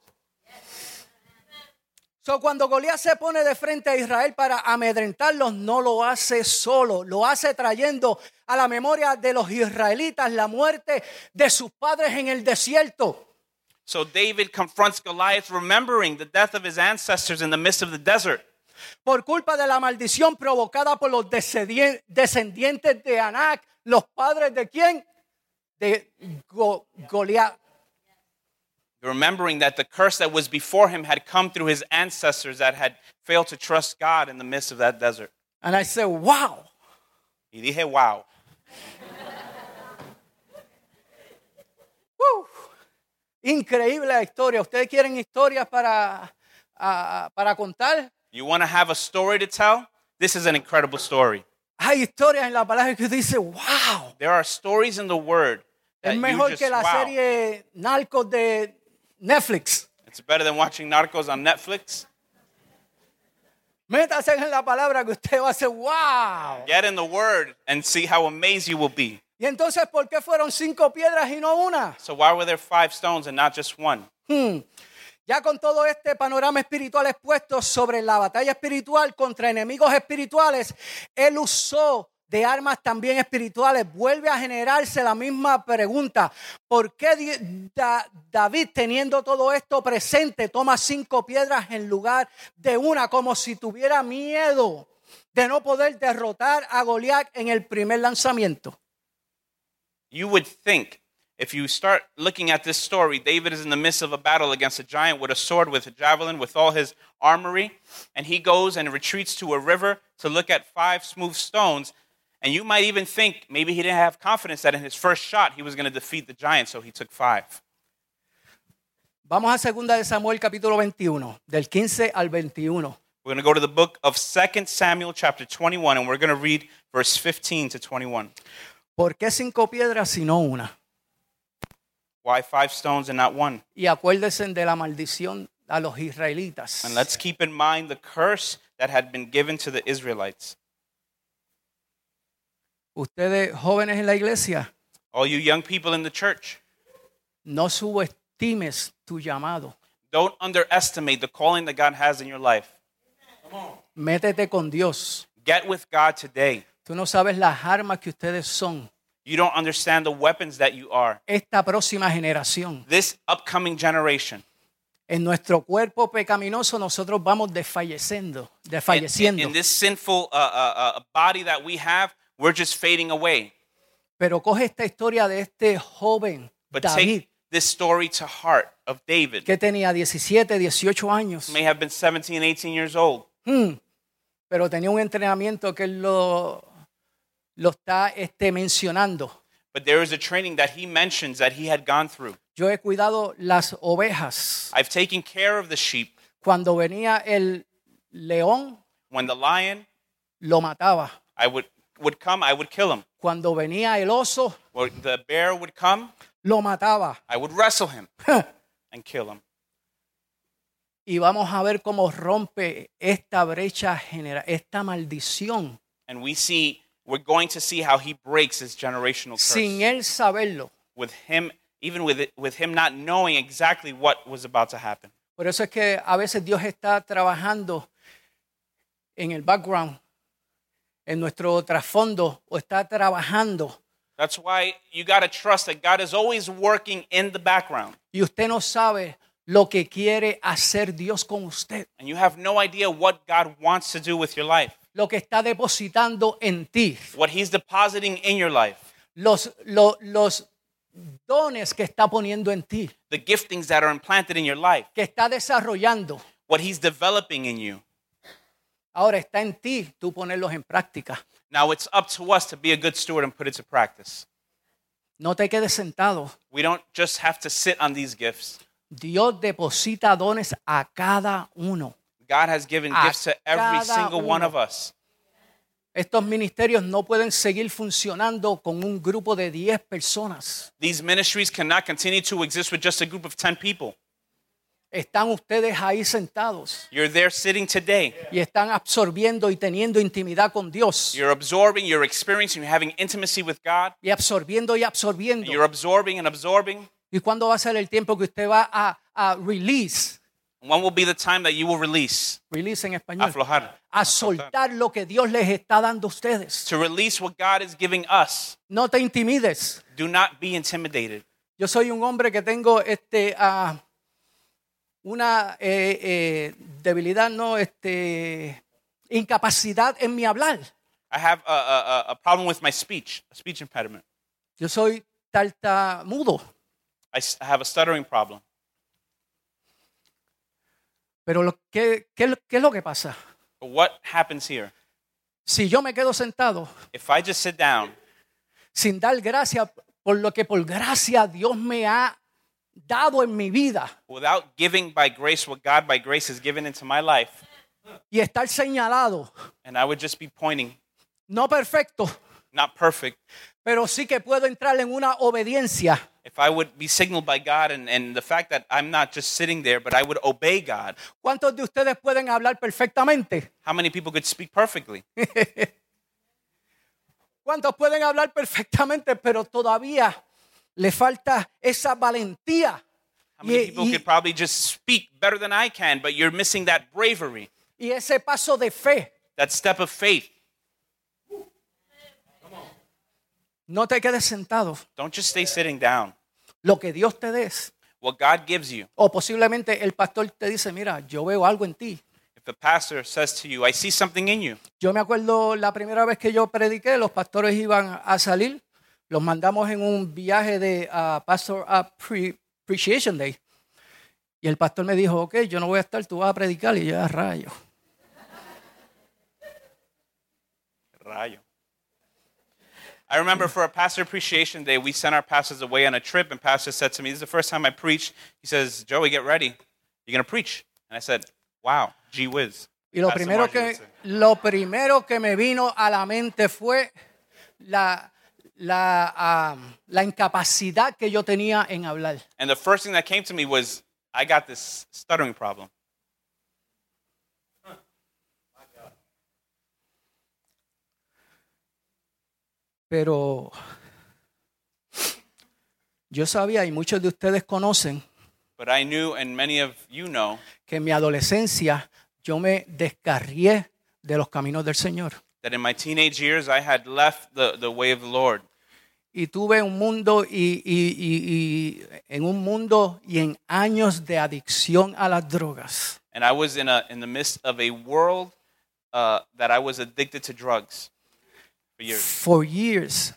So, cuando Goliat se pone de frente a Israel para amedrentarlos, no lo hace solo, lo hace trayendo a la memoria de los israelitas la muerte de sus padres en el desierto. So David confronts Goliath, remembering the death of his ancestors in the midst of the desert. Por culpa de la maldición provocada por los descendientes de Anac, los padres de quién? De Goliat. remembering that the curse that was before him had come through his ancestors that had failed to trust God in the midst of that desert. And I said, wow. Y dije, wow. Woo. Increíble la historia. ¿Ustedes quieren historias para contar? You want to have a story to tell? This is an incredible story. Hay historias en la palabra que dice, wow. There are stories in the Word that Es you mejor just, que la wow. serie Narcos de Netflix. It's better than watching Narcos on Netflix. Métase en la palabra que usted va a hacer, wow. Get in the Word and see how amazed you will be. Y entonces, ¿por qué fueron 5 piedras y no una? So why were there 5 stones and not just one? Ya con todo este panorama espiritual expuesto sobre la batalla espiritual contra enemigos espirituales, él usó de armas también espirituales. Vuelve a generarse la misma pregunta. ¿Por qué David, teniendo todo esto presente, toma 5 piedras en lugar de una, como si tuviera miedo de no poder derrotar a Goliat en el primer lanzamiento? You would think, if you start looking at this story, David is in the midst of a battle against a giant with a sword, with a javelin, with all his armory, and he goes and retreats to a river to look at 5 smooth stones. And you might even think maybe he didn't have confidence that in his first shot he was going to defeat the giant, so he took 5. Vamos a 2 de Samuel capítulo 21, del 15 al 21. We're going to go to the book of 2 Samuel chapter 21, and we're going to read verse 15 to 21. ¿Por qué 5 piedras sino una? Why 5 stones and not one? Y acuérdense de la maldición a los israelitas. And let's keep in mind the curse that had been given to the Israelites. Ustedes jóvenes en la iglesia, All you young people in the church, no subestimes tu llamado. don't underestimate the calling that God has in your life. Métete con Dios. Get with God today. Tú no sabes las armas que ustedes son. You don't understand the weapons that you are. Esta próxima generación. This upcoming generation. En nuestro cuerpo pecaminoso nosotros vamos desfalleciendo. In this sinful body that we have, we're just fading away. Pero coge esta historia de este joven But David, take this story to heart of David. que tenía 17, 18 años. May have been 17, 18 years old. Pero tenía un entrenamiento que él lo está mencionando. But there is a training that he mentions that he had gone through. Yo he cuidado las ovejas. I've taken care of the sheep. Cuando venía el león, When the lion lo mataba. would come, I would kill him. Cuando venía el oso, Or the bear would come, lo mataba. I would wrestle him and kill him. Y vamos a ver cómo rompe esta brecha esta maldición. And we're going to see how he breaks his generational curse. Sin él saberlo. With him, even with him not knowing exactly what was about to happen. Por eso es que a veces Dios está trabajando en el background, en nuestro trasfondo, o está trabajando. That's why you got to trust that God is always working in the background. Y usted no sabe lo que quiere hacer Dios con usted. And you have no idea what God wants to do with your life. Lo que está depositando en ti. What he's depositing in your life. Los dones que está poniendo en ti. The giftings that are implanted in your life. Que está desarrollando. What he's developing in you. Ahora está en ti tú ponerlos en práctica. Now it's up to us to be a good steward and put it to practice. No te quedes sentado. We don't just have to sit on these gifts. Dios deposita dones a cada uno. God has given gifts to every single one of us. Estos ministerios no pueden seguir funcionando con un grupo de 10 personas. These ministries cannot continue to exist with just a group of 10 people. Están ustedes ahí sentados. You're there sitting today. Y están absorbiendo y teniendo intimidad con Dios. You're absorbing, you're experiencing, you're having intimacy with God. Y absorbiendo y absorbiendo. You're absorbing and absorbing. ¿Y cuándo va a ser el tiempo que usted va a release? When will be the time that you will release? Release en español. Aflojar. A soltar lo que Dios les está dando a ustedes. To release what God is giving us. No te intimides. Do not be intimidated. Yo soy un hombre que tengo una debilidad, incapacidad en mi hablar. I have a problem with my speech, a speech impediment. Yo soy tartamudo. I have a stuttering problem. Pero ¿qué es lo que pasa? But what happens here? Si yo me quedo sentado If I just sit down sin dar gracias por lo que por gracia Dios me ha dado en mi vida without giving by grace what God by grace has given into my life, y estar señalado, and I would just be pointing, no perfecto, not perfect, pero sí que puedo entrar en una obediencia. if I would be signaled by God and the fact that I'm not just sitting there, but I would obey God, ¿Cuántos de ustedes pueden hablar perfectamente? how many people could speak perfectly? ¿Cuántos pueden hablar perfectamente, pero todavía le falta esa valentía? How many Y, people y- could probably just speak better than I can, but you're missing that bravery, y ese paso de fe. that step of faith. No te quedes sentado. Don't just stay sitting down. Lo que Dios te des. What God gives you. O posiblemente el pastor te dice, mira, yo veo algo en ti. If the pastor says to you, I see something in you. Yo me acuerdo la primera vez que yo prediqué, los pastores iban a salir. Los mandamos en un viaje de Pastor Appreciation Day. Y el pastor me dijo, ok, yo no voy a estar, tú vas a predicar. Y yo, a rayo. Rayo. I remember for a pastor appreciation day, we sent our pastors away on a trip, and pastor said to me, this is the first time I preach. He says, Joey, get ready. You're going to preach. And I said, wow, gee whiz. Y lo Pastor primero, Margie would say. lo primero que me vino a la mente fue la incapacidad que yo tenía en hablar. And the first thing that came to me was, I got this stuttering problem. Pero yo sabía, y muchos de ustedes conocen, But I knew, and many of you know, que en mi adolescencia yo me descarrié de los caminos del Señor. that in my teenage years, I had left the way of the Lord. Y tuve un mundo y en un mundo y en años de adicción a las drogas. And I was in the midst of a world that I was addicted to drugs for years. For years.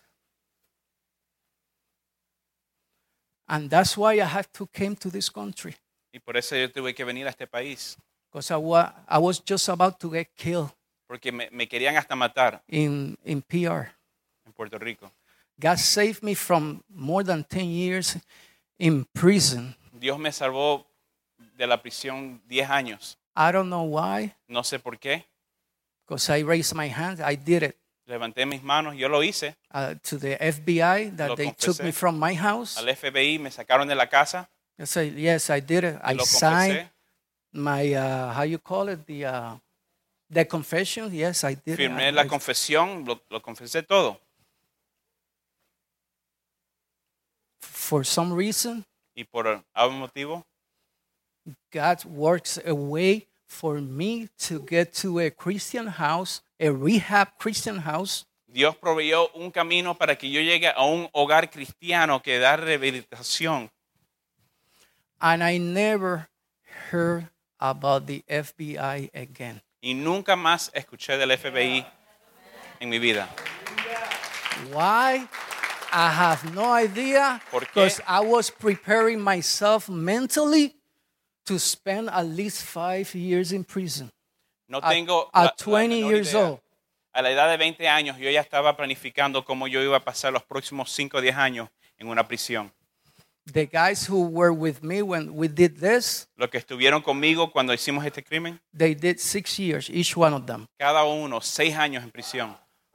And that's why I had to came to this country. Y por eso yo tuve que venir a este país. Because I was just about to get killed Porque me querían hasta matar in PR. en Puerto Rico. God saved me from more than 10 years in prison. Dios me salvó de la prisión 10 años. I don't know why, No sé por qué. because I raised my hand. I did it Levanté mis manos, yo lo hice. to the FBI that Lo they took confesé. me from my house. Al FBI me sacaron de la casa. I said, yes, I did it. I Lo signed confesé. my, how you call it, the confession. Yes, I did Firmé it. la confesión, lo confesé todo. For some reason, Y por algún motivo, God works a way for me to get to a Christian house, a rehab Christian house, Dios proveyó un camino para que yo llegue a un hogar cristiano que da rehabilitación. and I never heard about the FBI again. Y nunca más escuché del FBI en mi vida. Why? I have no idea. ¿Por qué? Because I was preparing myself mentally to spend at least 5 years in prison. No At, tengo at la 20 menor years idea. old. A la edad de 20 años yo ya estaba planificando cómo yo iba a pasar los próximos 5 o 10 años en una prisión. The guys who were with me when we did this, Los que estuvieron conmigo cuando hicimos este crimen, they did 6 years, each one of them. cada uno 6 años en prisión.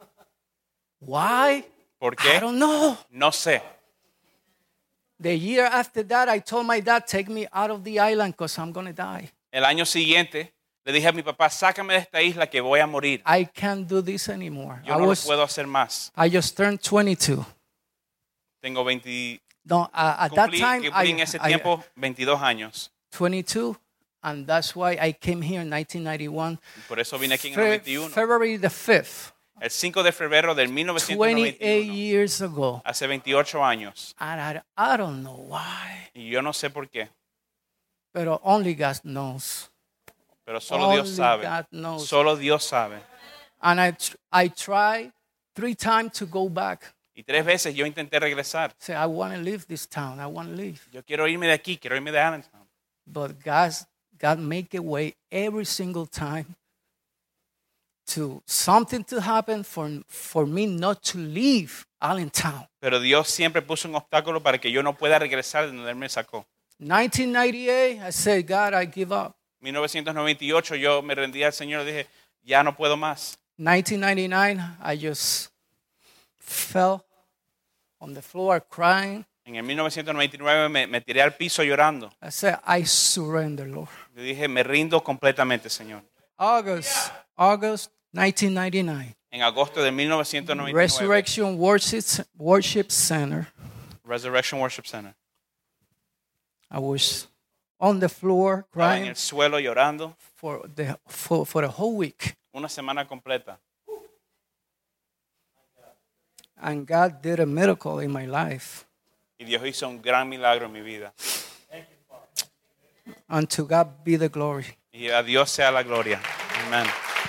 Why? ¿Por I qué? don't know. No sé. The year after that, I told my dad, take me out of the island because I'm going to die. El año siguiente le dije a mi papá, sácame de esta isla que voy a morir. I can't do this anymore. Yo no lo puedo hacer más. I just turned 22. Tengo 20, No, at that time, cumplí en ese tiempo 22 años. 22, and that's why I came here in 1991. Por eso vine aquí en el 91. February the 5th, El 5 de febrero del 28 1991, years ago. hace 28 años. And I don't know why, Y yo no sé por qué, but only God knows. pero solo Dios Only sabe. God knows. Solo Dios sabe. And I tried 3 times to go back. Y 3 veces yo intenté regresar. Say, I want to leave this town. I want to leave. Yo quiero irme de aquí, quiero irme de Allentown. But God God make a way every single time to something to happen for me not to leave Allentown. Pero Dios siempre puso un obstáculo para que yo no pueda regresar de donde Él me sacó. 1998, I said, God, I give up. 1998 yo me rendí al Señor y dije, ya no puedo más. 1999, I just fell on the floor crying. En el 1999 me tiré al piso llorando. I said, I surrender, Lord. Yo dije, me rindo completamente, Señor. August 1999. En agosto de 1999, Resurrection Worship Center. Resurrection Worship Center. I was on the floor Estaba en crying el suelo llorando for a whole week. una semana completa. And God did a miracle in my life. Y Dios hizo un gran milagro en mi vida. Unto God be the glory. Y a Dios sea la gloria. Amén.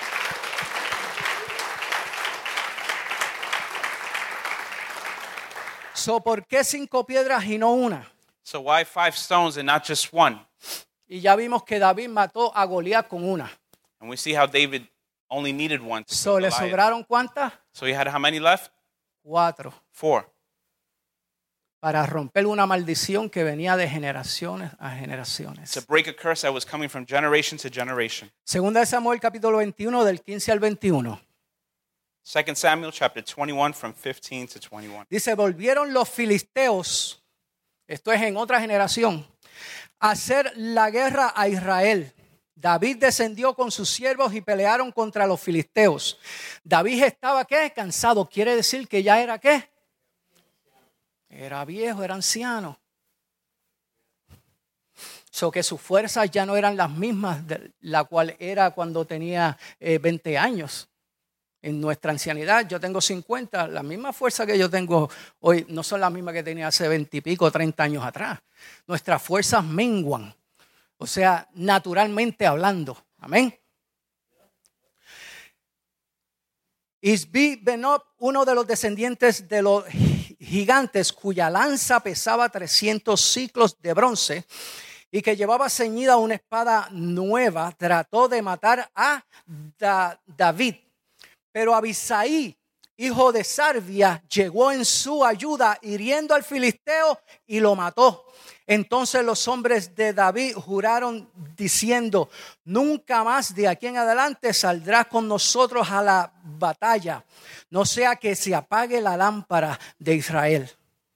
So, ¿por qué 5 piedras y no una? So why 5 stones and not just one? Y ya vimos que David mató a Goliat con una. And we see how David only needed one. To So, kill ¿le Goliath. sobraron cuántas? So he had how many left? 4. 4. Para romper una maldición que venía de generaciones a generaciones. To break a curse that was coming from generation to generation. Segunda de Samuel capítulo 21 del 15 al 21. 2 Samuel chapter 21 from 15 to 21. Dice, volvieron los filisteos, esto es en otra generación, a hacer la guerra a Israel. David descendió con sus siervos y pelearon contra los filisteos. David estaba, ¿qué? Cansado. Quiere decir que ya era, ¿qué? Era viejo, era anciano. So que sus fuerzas ya no eran las mismas de la cual era cuando tenía 20 años. En nuestra ancianidad, yo tengo 50, la misma fuerza que yo tengo hoy no son las mismas que tenía hace 20 y pico, 30 años atrás. Nuestras fuerzas menguan, o sea, naturalmente hablando. Amén. Isbi Benob, uno de los descendientes de los gigantes, cuya lanza pesaba 300 ciclos de bronce y que llevaba ceñida una espada nueva, trató de matar a David. Pero Abisai, hijo de Sarvia, llegó en su ayuda, hiriendo al filisteo y lo mató. Entonces los hombres de David juraron diciendo, nunca más de aquí en adelante saldrás con nosotros a la batalla, no sea que se apague la lámpara de Israel.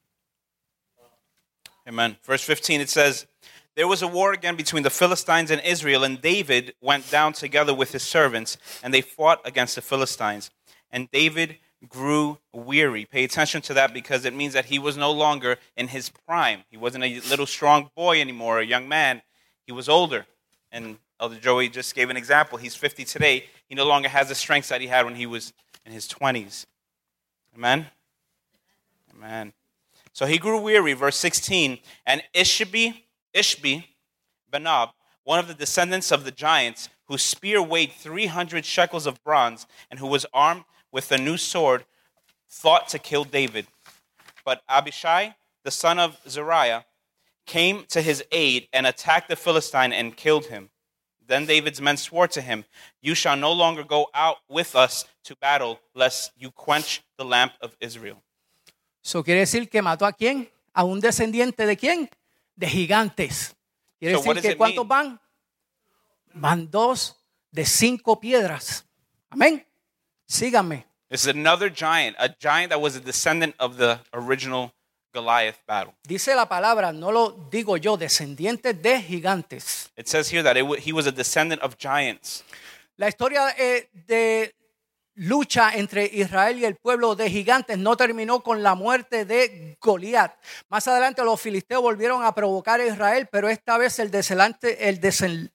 Amen. Verse 15 it says, there was a war again between the Philistines and Israel, and David went down together with his servants, and they fought against the Philistines. And David grew weary. Pay attention to that because it means that he was no longer in his prime. He wasn't a little strong boy anymore, a young man. He was older. And Elder Joey just gave an example. He's 50 today. He no longer has the strength that he had when he was in his 20s. Amen? Amen. So he grew weary, verse 16. And Ishbi, Benob, one of the descendants of the giants, whose spear weighed 300 shekels of bronze, and who was armed with a new sword, thought to kill David. But Abishai, the son of Zeruiah, came to his aid and attacked the Philistine and killed him. Then David's men swore to him, you shall no longer go out with us to battle, lest you quench the lamp of Israel. Eso quiere decir que mató a quién? A un descendiente de quién? De gigantes. Quiere So what decir does que it ¿cuántos mean? van? Van 2 de 5 piedras. Amén. Síganme. This is another giant, a giant that was a descendant of the original Goliath battle. Dice la palabra, no lo digo yo, descendientes de gigantes. It says here that he was a descendant of giants. La historia de lucha entre Israel y el pueblo de gigantes no terminó con la muerte de Goliat. Más adelante los filisteos volvieron a provocar a Israel, pero esta vez el desenlace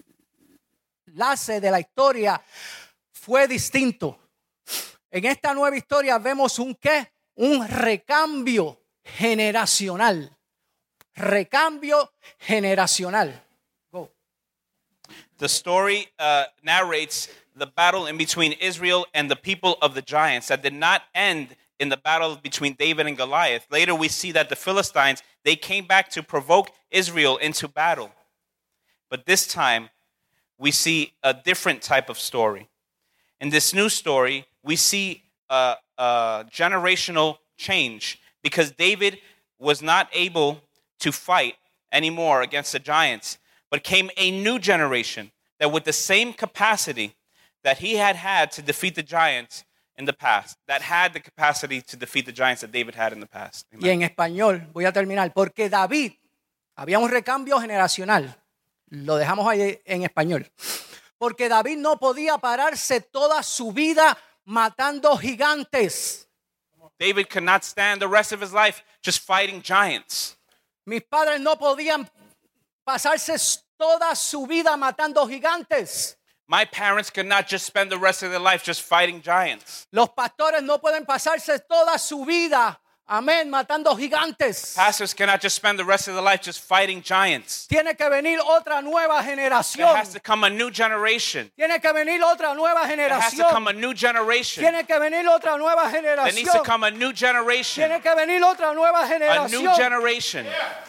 de la historia fue distinto. En esta nueva historia vemos un recambio generacional. Recambio generacional. Go. The story narrates the battle in between Israel and the people of the giants that did not end in the battle between David and Goliath. Later we see that the Philistines, they came back to provoke Israel into battle. But this time, we see a different type of story. In this new story, we see a generational change because David was not able to fight anymore against the giants, but came a new generation that with the same capacity that he had to defeat the giants in the past, that had the capacity to defeat the giants that David had in the past. Amen. Y en español, voy a terminar, porque David, había un recambio generacional, lo dejamos ahí en español, porque David no podía pararse toda su vida matando gigantes. David could not stand the rest of his life just fighting giants. Mis padres no podían pasarse toda su vida matando gigantes. My parents could not just spend the rest of their life just fighting giants. Los pastores no pueden pasarse toda su vida, amén, matando gigantes. Pastors cannot just spend the rest of their life just fighting giants. Tiene que venir otra nueva There generación. has to come a new generation. Tiene que venir otra nueva There has to come generación. a new generation. Tiene que venir otra nueva There needs to generación. come a new generation. Tiene que venir otra nueva A new generación generation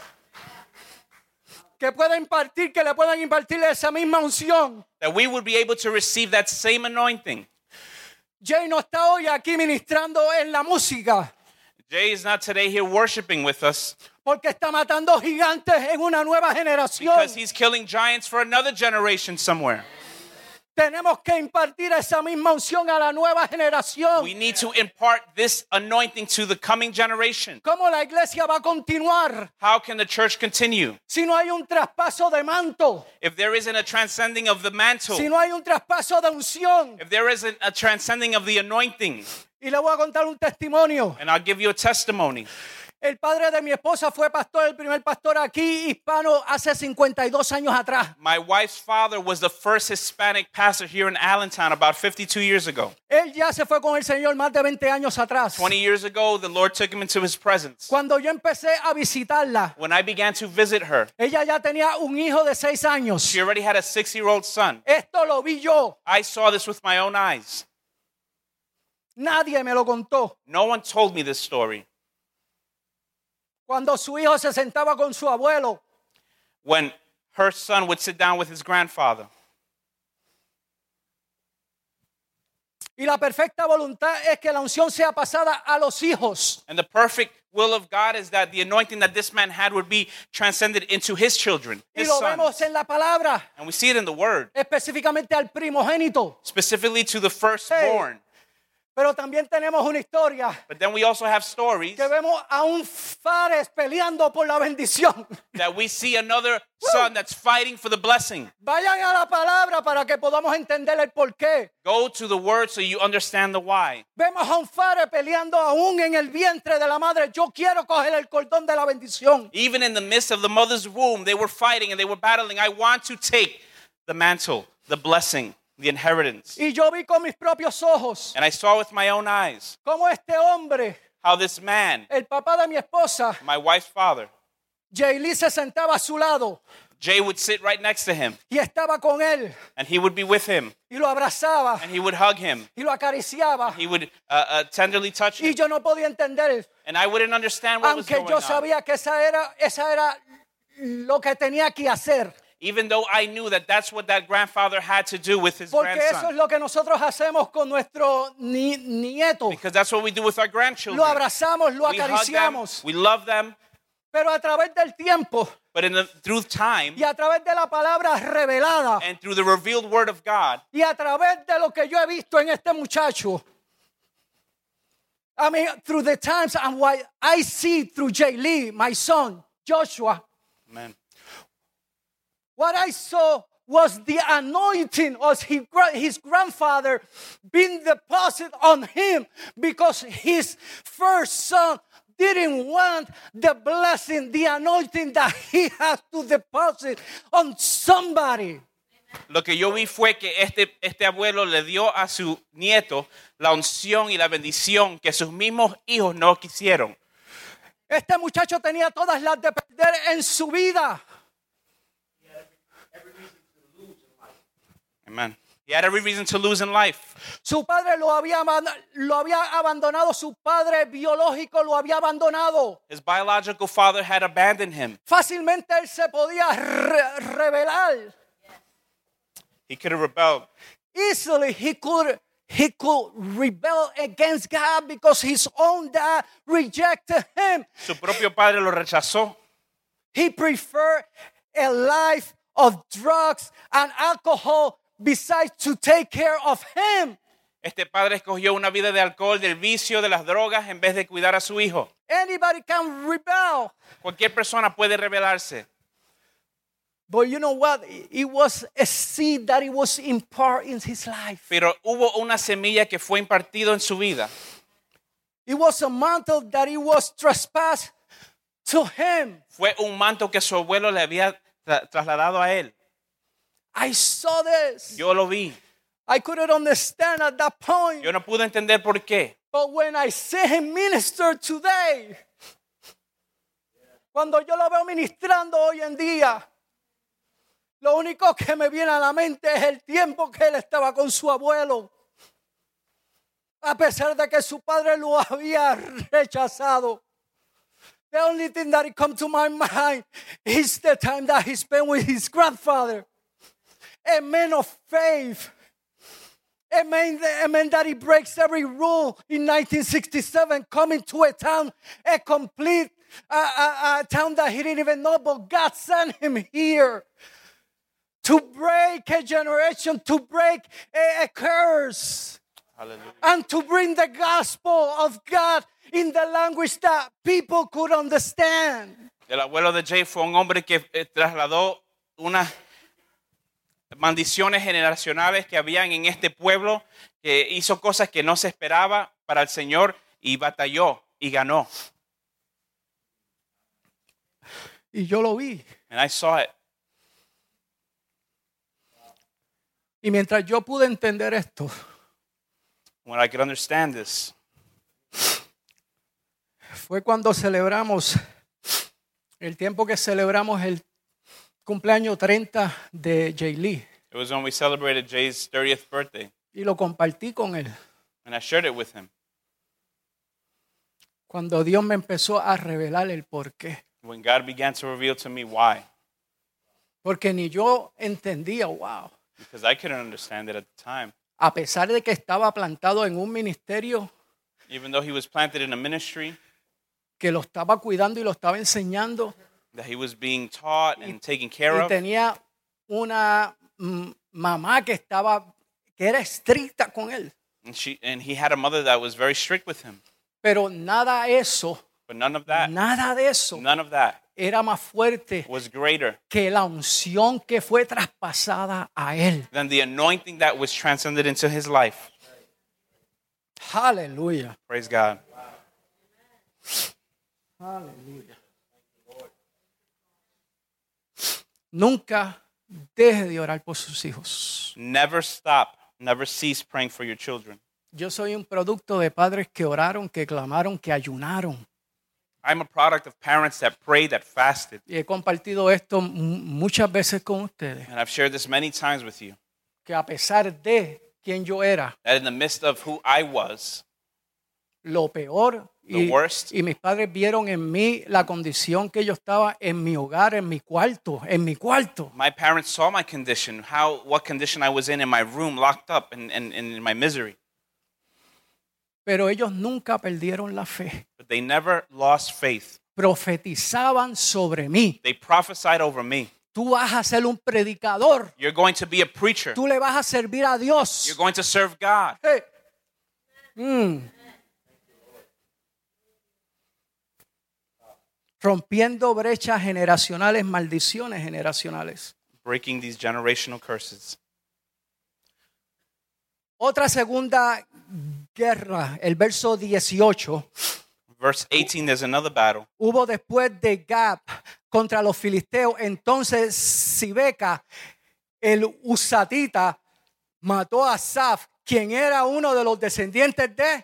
que pueda impartir, que le puedan impartir esa misma unción. that we would be able to receive that same anointing. Jay no está hoy aquí ministrando en la música Jay is not today here worshiping with us porque está matando gigantes en una nueva generación. because he's killing giants for another generation somewhere. Tenemos que impartir esa misma unción a la nueva generación. We need to impart this anointing to the coming generation. ¿Cómo la iglesia va a continuar How can the church continue si no hay un traspaso de manto? if there isn't a transcending of the mantle? Si no hay un traspaso de unción. If there isn't a transcending of the anointing? Y le voy a contar un testimonio. And I'll give you a testimony. El padre de mi esposa fue pastor, el primer pastor aquí hispano hace 52 años atrás. My wife's father was the first Hispanic pastor here in Allentown about 52 years ago. Él ya se fue con el Señor más de 20 años atrás. 20 years ago, the Lord took him into his presence. Cuando yo empecé a visitarla, When I began to visit her, ella ya tenía un hijo de 6 años. she already had a 6-year-old son. Esto lo vi yo. I saw this with my own eyes. Nadie me lo contó. No one told me this story. Cuando su hijo se sentaba con su abuelo, When her son would sit down with his grandfather. y la perfecta voluntad es que la unción sea pasada a los hijos. And the perfect will of God is that the anointing that this man had would be transcended into his children, Y his lo vemos sons. en la palabra, And we see it in the word, específicamente al primogénito. specifically to the firstborn. Pero también tenemos una historia But then we also have stories que vemos a un Fares peleando por la bendición. that we see another son that's fighting for the blessing. Vayan a la palabra para que podamos entender el porqué. Go to the word so you understand the why. Vemos a un Fares peleando aún en el vientre de la madre. Yo quiero coger el cordón de la bendición. Even in the midst of the mother's womb, they were fighting and they were battling. I want to take the mantle, the blessing, the inheritance. Y yo vi con mis propios ojos And I saw with my own eyes cómo este hombre, how this man, el papá de mi esposa, my wife's father, Jay Lee, se sentaba a su lado Jay would sit right next to him y estaba con él and he would be with him y lo abrazaba and he would hug him. y lo acariciaba. He would tenderly touch Y him. yo no podía entender, And I wouldn't understand what was aunque going yo on. sabía que esa era lo que tenía que hacer. Even though I knew that that's what that grandfather had to do with his Porque eso es grandson. lo que nosotros hacemos con nuestro nieto. Because that's what we do with our grandchildren. Lo abrazamos, lo We hug them, acariciamos. we love them, Pero a través del tiempo but through time y a través de la palabra revelada and through the revealed word of God, y a través de lo que yo he visto en este muchacho, I mean, through the times and what I see through Jay Lee, my son, Joshua, amen. what I saw was the anointing of his grandfather being deposited on him because his first son didn't want the blessing, the anointing that he has to deposit on somebody. Lo que yo vi fue que este abuelo le dio a su nieto la unción y la bendición que sus mismos hijos no quisieron. Este muchacho tenía todas las de perder en su vida. Amen. He had every reason to lose in life. Su padre lo había abandonado, su padre biológico lo había abandonado. His biological father had abandoned him. Fácilmente él se podía rebelar. He could have rebelled. Easily he could rebel against God because his own dad rejected him. Su propio padre lo rechazó. He preferred a life of drugs and alcohol besides to take care of him. Este padre escogió una vida de alcohol, del vicio, de las drogas, en vez de cuidar a su hijo. Anybody can rebel. Cualquier persona puede rebelarse. But you know what? It was a seed that it was imparted in his life. Pero hubo una semilla que fue impartido en su vida. It was a mantle that it was trespassed to him. Fue un manto que su abuelo le había trasladado a él. I saw this. Yo lo vi. I couldn't understand at that point. Yo no pude entender por qué. But when I see him minister today, cuando yo lo veo ministrando hoy en día, lo único que me viene a la mente es el tiempo que él estaba con su abuelo. A pesar de que su padre lo había rechazado. The only thing that comes to my mind is the time that he spent with his grandfather. A man of faith. A man that he breaks every rule in 1967, coming to a town, a complete a town that he didn't even know, but God sent him here to break a generation, to break a curse. Hallelujah. And to bring the gospel of God in the language that people could understand. El abuelo de Jay fue un hombre que trasladó unas maldiciones generacionales que habían en este pueblo, que hizo cosas que no se esperaba para el Señor y batalló y ganó. Y yo lo vi. And I saw it. Y mientras yo pude entender esto, When I could understand this, fue cuando celebramos el tiempo que celebramos el cumpleaños 30 de Jay Lee. it was when we celebrated Jay's 30th birthday, Y lo compartí con él. and I shared it with him. Cuando Dios me empezó a revelar el porqué. When God began to reveal to me why, Porque ni yo entendía, wow. because I couldn't understand it at the time. A pesar de que estaba plantado en un ministerio Even though he was planted in a ministry, que lo estaba cuidando y lo estaba enseñando, that he was being taught and taken care y of, tenía una mamá que era estricta con él. and he had a mother that was very strict with him. Pero nada de eso None of that era más fuerte was greater que la unción que fue traspasada a él. than the anointing that was transcended into his life. Aleluya. Praise God. Aleluya. Nunca deje de orar por sus hijos. Never stop, never cease praying for your children. Yo soy un producto de padres que oraron, que clamaron, que ayunaron. I'm a product of parents that prayed, that fasted. Y he compartido esto muchas veces con ustedes. And I've shared this many times with you. Que a pesar de quien yo era, That in the midst of who I was, lo peor, The worst. y mis padres vieron en mí la condición que yo estaba en mi hogar, en mi cuarto. my parents saw my condition, what condition I was in my room, locked up in my misery. Pero ellos nunca perdieron la fe. But they never lost faith. Profetizaban sobre mí. They prophesied over me. Tú vas a ser un predicador. You're going to be a preacher. Tú le vas a servir a Dios. You're going to serve God. Hey. Rompiendo brechas generacionales, maldiciones generacionales. Breaking these generational curses. Otra segunda guerra, el verso 18. Verse 18, there's another battle. Hubo después de Gab contra los filisteos. Entonces Sibeca, el Usatita, mató a Asaf, quien era uno de los descendientes de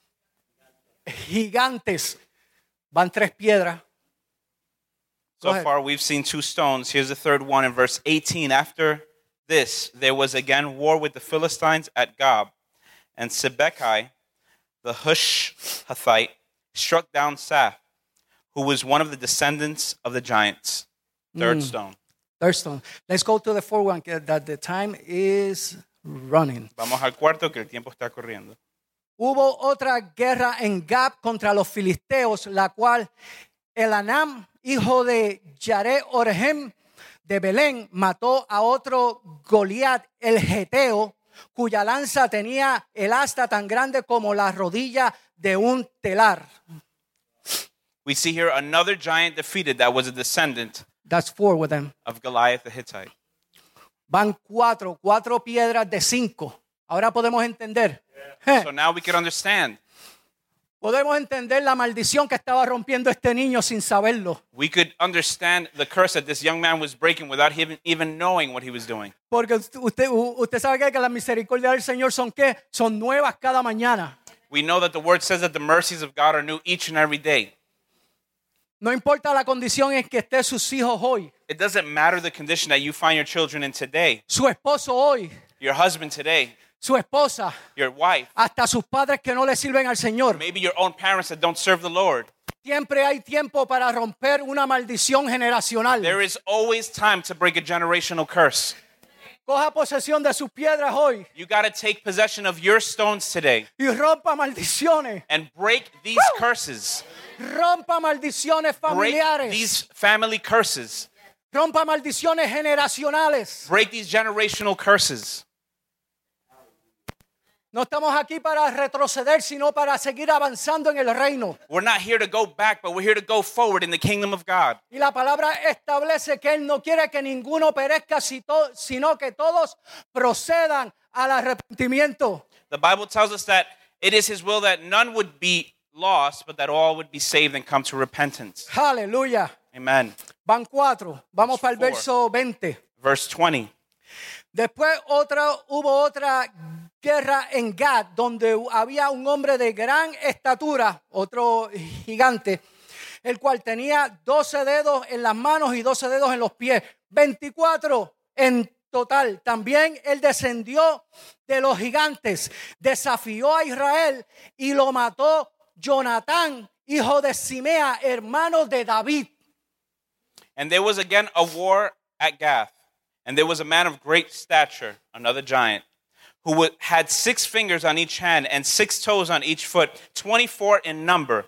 gigantes. Van 3 piedras. So far, we've seen 2 stones. Here's the third one in verse 18. After this, there was again war with the Philistines at Gob, and Sibbecai, the Hushhathite, struck down Saph, who was one of the descendants of the giants. Third stone. Third stone. Let's go to the fourth one, that the time is running. Vamos al cuarto, que el tiempo está corriendo. Hubo otra guerra en Gab contra los filisteos, la cual Elanam, hijo de Yare Oregem de Belén, mató a otro Goliat el Geteo, cuya lanza tenía el asta tan grande como la rodilla de un telar. We see here another giant defeated that was a descendant That's four with them. of Goliath the Hittite. Van cuatro piedras de 5. Ahora podemos entender. So now we can understand. Podemos entender la maldición que estaba rompiendo este niño sin saberlo. We could understand the curse that this young man was breaking without him even knowing what he was doing. Porque usted sabe que las misericordias del Señor son ¿qué? Son nuevas cada mañana. We know that the word says that the mercies of God are new each and every day. No importa la condición en que estén sus hijos hoy, It doesn't matter the condition that you find your children in today, su esposo hoy, your husband today, su esposa, your wife, hasta sus padres que no le sirven al Señor. maybe your own parents that don't serve the Lord. Siempre hay tiempo para romper una maldición generacional. There is always time to break a generational curse. Coja posesión de sus piedras hoy You got to take possession of your stones today y rompa maldiciones. and break these curses. Rompa maldiciones Break familiares. these family curses. Rompa maldiciones generacionales. Break these generational curses. No estamos aquí para retroceder, sino para seguir avanzando en el reino. We're not here to go back, but we're here to go forward in the kingdom of God. Y la palabra establece que Él no quiere que ninguno perezca, sino que todos procedan al arrepentimiento. The Bible tells us that it is His will that none would be lost, but that all would be saved and come to repentance. Aleluya. Amen. Van 4. Vamos para el Four. verso 20. Verse 20. Después hubo otra guerra en Gad, donde había un hombre de gran estatura, otro gigante, el cual tenía 12 dedos en las manos y 12 dedos en los pies, 24 en total. También él descendió de los gigantes, desafió a Israel y lo mató Jonatán, hijo de Simea, hermano de David. And there was again a war at Gath. And there was a man of great stature, another giant, who had 6 fingers on each hand and 6 toes on each foot, 24 in number.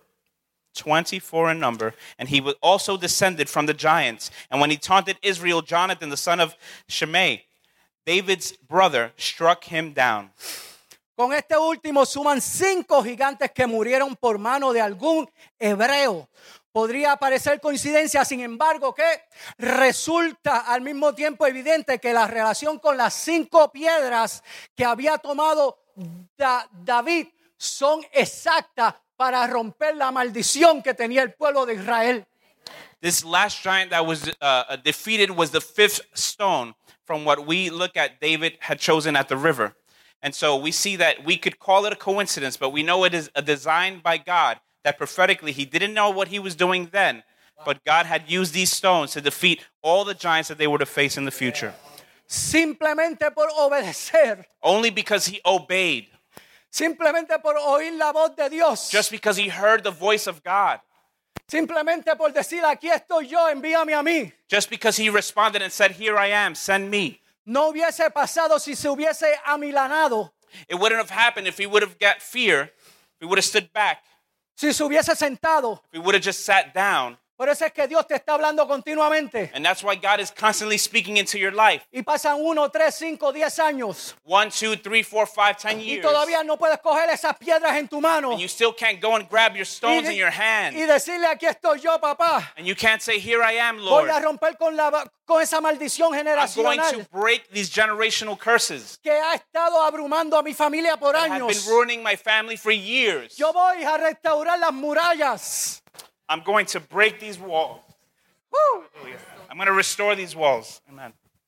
24 in number. And he was also descended from the giants. And when he taunted Israel, Jonathan, the son of Shimei, David's brother, struck him down. Con este último suman 5 gigantes que murieron por mano de algún hebreo. Podría parecer coincidencia, sin embargo, que resulta al mismo tiempo evidente que la relación con las 5 piedras que había tomado David son exactas para romper la maldición que tenía el pueblo de Israel. This last giant that was defeated was the 5th stone from what we look at David had chosen at the river. And so we see that we could call it a coincidence, but we know it is a design by God that prophetically he didn't know what he was doing then, but God had used these stones to defeat all the giants that they were to face in the future. Simplemente por obedecer, Only because he obeyed, simplemente por oír la voz de Dios, just because he heard the voice of God, simplemente por decir aquí estoy yo, envíame a mí. just because he responded and said, "Here I am, send me." No hubiese pasado si se hubiese amilanado, It wouldn't have happened if he would have got fear, if he would have stood back, si se hubiese sentado. if he would have just sat down. Por eso es que Dios te está hablando continuamente. And that's why God is constantly speaking into your life. Y pasan 1, 3, 5, 10 años. 1, 2, 3, 4, 5, 10 Y years. todavía no puedes coger esas piedras en tu mano. And you still can't go and grab your stones in your hand. Y decirle aquí estoy yo, papá. And you can't say, "Here I am, Voy Lord." a romper con esa maldición I'm going to generacional break these generational curses que ha estado abrumando a mi familia por that have been años. ruining my family for years. Yo voy a restaurar las murallas. I'm going to break these walls. ¡Uh! I'm going to restore these walls. Amen.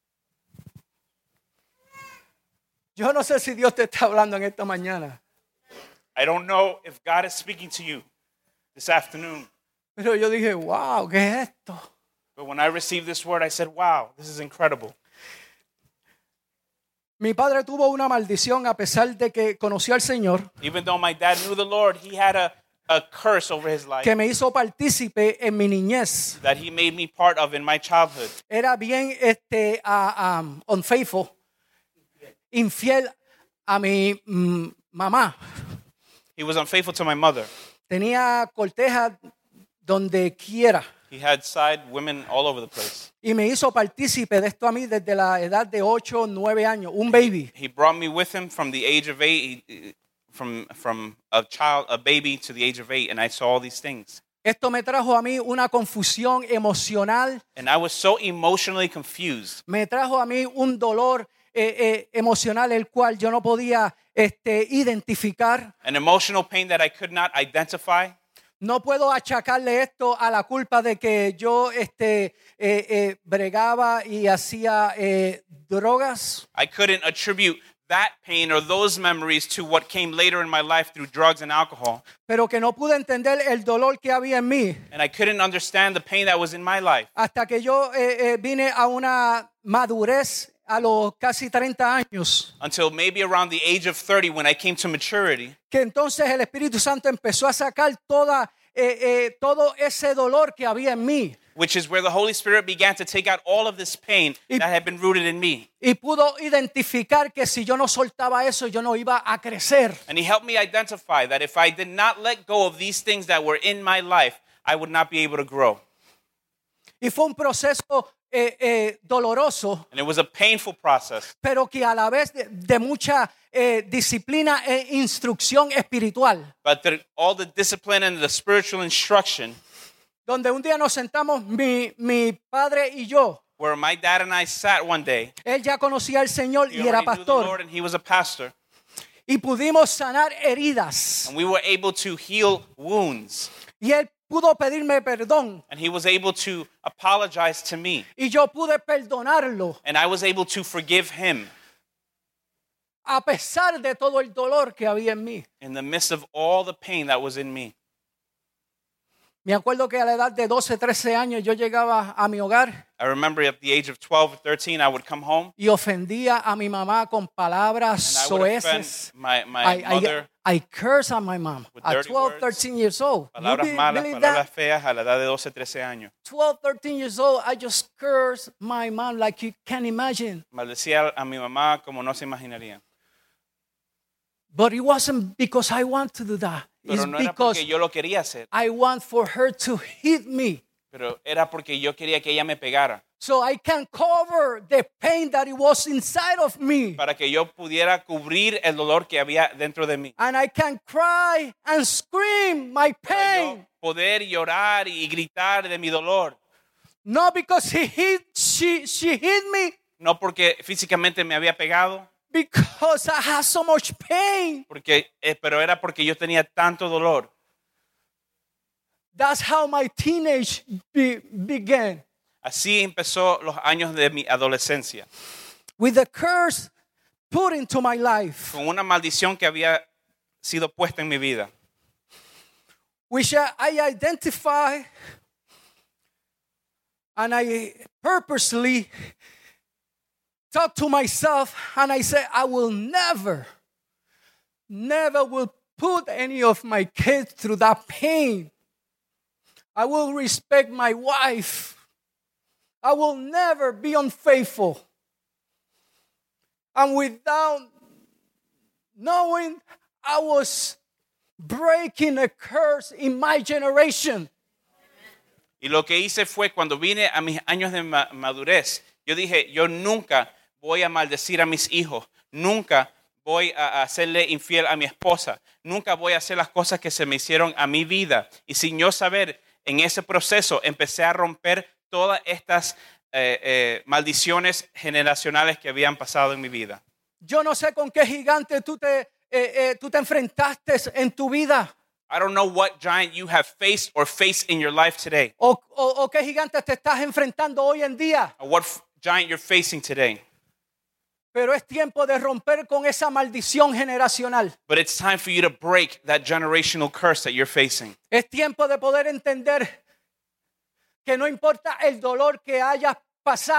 Yo no sé si Dios te está hablando en esta mañana, I don't know if God is speaking to you this afternoon, pero yo dije, wow, ¿qué es esto? but when I received this word, I said, "Wow, this is incredible." Mi padre tuvo una maldición a pesar de que conoció al Señor, Even though my dad knew the Lord, he had a curse over his life que me hizo partícipe en mi niñez. that he made me part of in my childhood. Era bien unfaithful, infiel a mi mamá. He was unfaithful to my mother. Tenía cortejas donde quiera. He had side women all over the place. Y me hizo partícipe de esto a mí desde la edad de 8, 9 años, un baby. He brought me with him from the age of 8, from a baby to the age of 8, and I saw all these things. Esto me trajo a mí una confusión emocional, And I was so emotionally confused. me trajo a mí un dolor emocional el cual yo no podía identificar. An emotional pain that I could not identify. No puedo achacarle esto a la culpa de que yo bregaba y hacía drogas. I couldn't attribute that pain or those memories to what came later in my life through drugs and alcohol. Pero que no pude entender el dolor que había en mí And I couldn't understand the pain that was in my life hasta que yo vine a una madurez a los casi 30 años. until maybe around the age of 30 when I came to maturity. Que entonces el Espíritu Santo empezó a sacar todo ese dolor que había en mí. Which is where the Holy Spirit began to take out all of this pain that had been rooted in me. Y pudo identificar que si yo no soltaba eso, yo no iba a crecer. And He helped me identify that if I did not let go of these things that were in my life, I would not be able to grow. Y fue un proceso doloroso, And it was a painful process, pero que a la vez de mucha disciplina e instrucción espiritual. but all the discipline and the spiritual instruction, Donde un día nos sentamos, mi padre y yo. where my dad and I sat one day. Él ya conocía al Señor He y era already knew the Lord pastor. and he was a pastor. Y pudimos sanar heridas. And we were able to heal wounds. Y él pudo pedirme perdón. And he was able to apologize to me. Y yo pude perdonarlo. And I was able to forgive him A pesar de todo el dolor que había en mí. in the midst of all the pain that was in me. Me acuerdo que a la edad de 12, 13 años yo llegaba a mi hogar I remember at the age of 12 or 13, I would come home y ofendía a mi mamá con palabras and I would offend soeces. my mother. I curse at my mom with at dirty 12, words, 13 years old. You Palabras malas, believe palabras that? feas a la edad de 12, 13 años. 12, 13 years old, I just curse my mom like you can imagine. Maldecía a mi mamá como no se imaginarían. But it wasn't because I want to do that. It's Pero no era because porque yo lo quería hacer, I want for her to hit me. pero era porque yo quería que ella me pegara, So I can cover the pain that it was inside of me. para que yo pudiera cubrir el dolor que había dentro de mí. And I can cry and scream my Para pain. yo poder llorar y gritar de mi dolor. Not because she hit me, No porque físicamente me había pegado, because I have so much pain. pero era porque yo tenía tanto dolor. That's how my teenage began. Así empezó los años de mi adolescencia, With the curse put into my life, con una maldición que había sido puesta en mi vida, which I identify and I purposely talk to myself and I say, I will never will put any of my kids through that pain. I will respect my wife. I will never be unfaithful. And without knowing, I was breaking a curse in my generation. Y lo que hice fue cuando vine a mis años de madurez, yo dije, yo nunca voy a maldecir a mis hijos, nunca voy a hacerle infiel a mi esposa, nunca voy a hacer las cosas que se me hicieron a mi vida. Y sin yo saber, en ese proceso empecé a romper todas estas maldiciones generacionales que habían pasado en mi vida. Yo no sé con qué gigante tú te enfrentaste en tu vida. I don't know what giant you have faced or face in your life today, O qué gigante te estás enfrentando hoy en día. or what giant you're facing today. Pero es tiempo de romper con esa maldición generacional. But it's time for you to break that generational curse that you're facing. Es tiempo de poder entender que no importa el dolor que hayas pasado,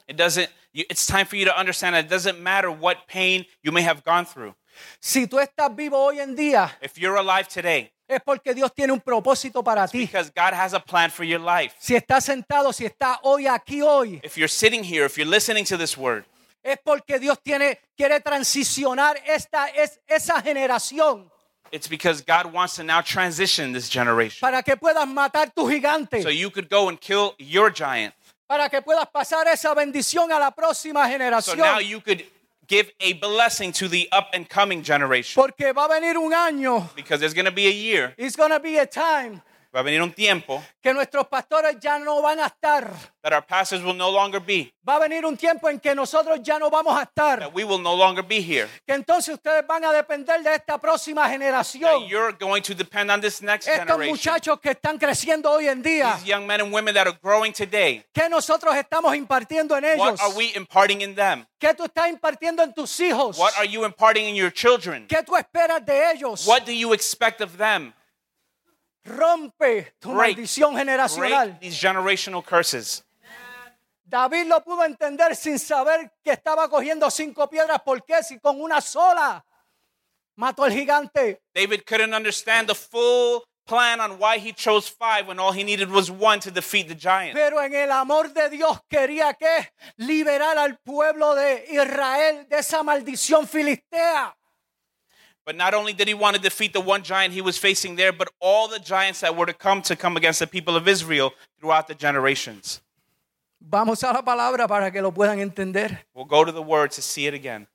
It's time for you to understand that it doesn't matter what pain you may have gone through. Si tú estás vivo hoy en día, If you're alive today, es porque Dios tiene un propósito para ti. because God has a plan for your life. Si estás sentado, si estás hoy aquí hoy, If you're sitting here, if you're listening to this word, es porque Dios quiere transicionar esa generación it's because God wants to now transition this generation. para que puedas matar tu gigante, So you could go and kill your giant. para que puedas pasar esa bendición a la próxima So generación. now you could give a blessing to the up and coming generation. Porque va a venir un año, Because there's going to be a year, it's going to be a time va a venir un tiempo que nuestros pastores ya no van a estar. that our pastors will no longer be, Va a venir un tiempo en que nosotros ya no vamos a estar. that we will no longer be here. Que entonces ustedes van a depender de esta próxima generación. That you're going to depend on this next Estos generation. muchachos que están creciendo hoy en día, These young men and women that are growing today, ¿qué nosotros estamos impartiendo en ellos? what are we imparting in them? ¿Qué tú estás impartiendo en tus hijos? What are you imparting in your children? ¿Qué tú esperas de ellos? What do you expect of them? Rompe tu Break. maldición generacional. Break these generational curses. David lo pudo entender sin saber que estaba cogiendo 5 piedras. ¿Por qué? Si con una sola mató al gigante. David couldn't understand the full plan on why he chose 5 when all he needed was 1 to defeat the giant. Pero en el amor de Dios quería que liberar al pueblo de Israel de esa maldición filistea. But not only did he want to defeat the one giant he was facing there, but all the giants that were to come against the people of Israel throughout the generations. Vamos a la palabra para que lo puedan entender. We'll go to the word to see it again.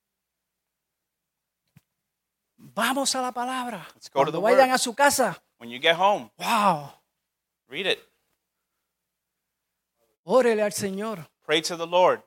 Vamos a la palabra. Let's go to Cuando the vayan word. a su casa. When you get home, Wow. read it. Órele al Señor. Pray to the Lord.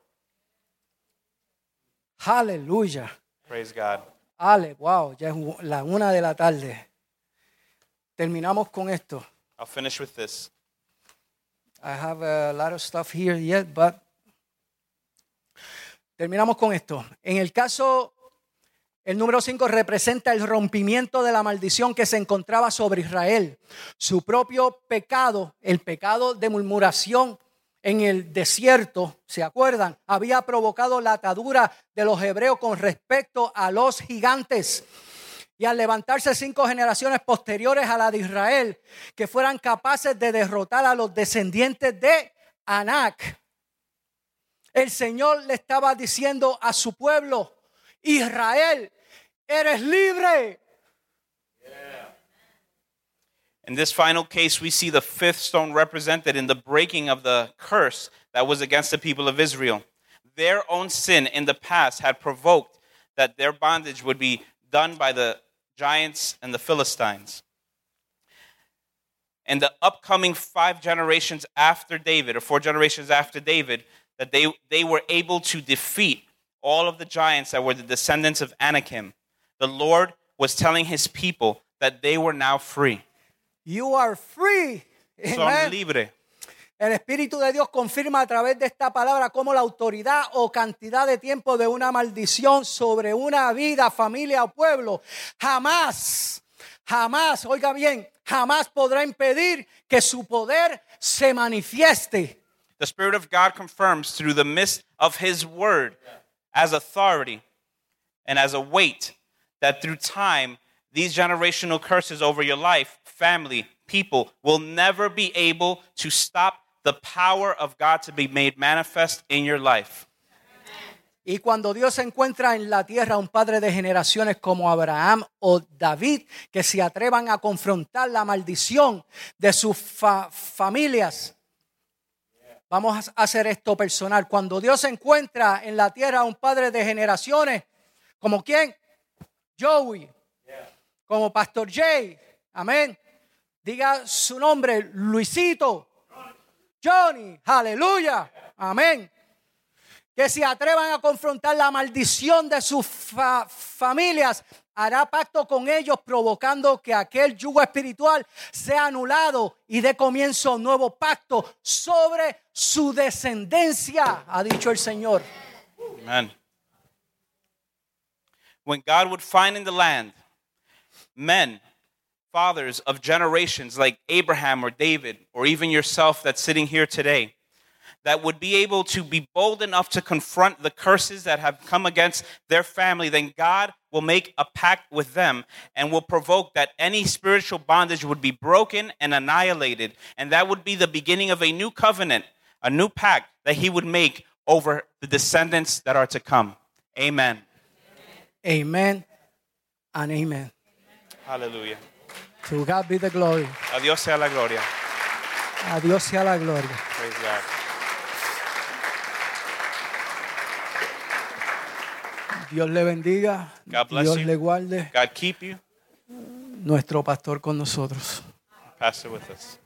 Aleluya. Praise God. Wow, ya es la 1 de la tarde. Terminamos con esto. I'll finish with this. I have a lot of stuff here yet, but terminamos con esto. En el caso, el número 5 representa el rompimiento de la maldición que se encontraba sobre Israel. Su propio pecado, el pecado de murmuración en el desierto, ¿se acuerdan? Había provocado la atadura de los hebreos con respecto a los gigantes. Y al levantarse 5 generaciones posteriores a la de Israel, que fueran capaces de derrotar a los descendientes de Anac, el Señor le estaba diciendo a su pueblo: Israel, eres libre. In this final case, we see the 5th stone represented in the breaking of the curse that was against the people of Israel. Their own sin in the past had provoked that their bondage would be done by the giants and the Philistines. And the upcoming 5 generations after David, or 4 generations after David, that they were able to defeat all of the giants that were the descendants of Anakim. The Lord was telling his people that they were now free. You are free. Son Amen. libre. El Espíritu de Dios confirma a través de esta palabra cómo la autoridad o cantidad de tiempo de una maldición sobre una vida, familia o pueblo jamás, oiga bien, jamás podrá impedir que su poder se manifieste. The Spirit of God confirms through the mist of his word as authority and as a weight that through time, these generational curses over your life, family, people will never be able to stop the power of God to be made manifest in your life. Y cuando Dios encuentra en la tierra un padre de generaciones como Abraham o David que se atrevan a confrontar la maldición de sus familias. Vamos a hacer esto personal. Cuando Dios encuentra en la tierra un padre de generaciones, ¿como quién? Joey. Como Pastor Jay. Amén. Diga su nombre, Luisito. Johnny. Aleluya. Amén. Que se atrevan a confrontar la maldición de sus familias, hará pacto con ellos, provocando que aquel yugo espiritual sea anulado y dé comienzo a un nuevo pacto sobre su descendencia, ha dicho el Señor. Amen. When God would find in the land men, fathers of generations like Abraham or David, or even yourself that's sitting here today, that would be able to be bold enough to confront the curses that have come against their family, then God will make a pact with them and will provoke that any spiritual bondage would be broken and annihilated. And that would be the beginning of a new covenant, a new pact that he would make over the descendants that are to come. Amen. Amen and amen. Hallelujah. To God be the glory. A Dios sea la gloria. A Dios sea la gloria. Praise God. Dios le bendiga. God bless Dios you. le guarde. God keep you. Nuestro pastor con nosotros. Pastor with us.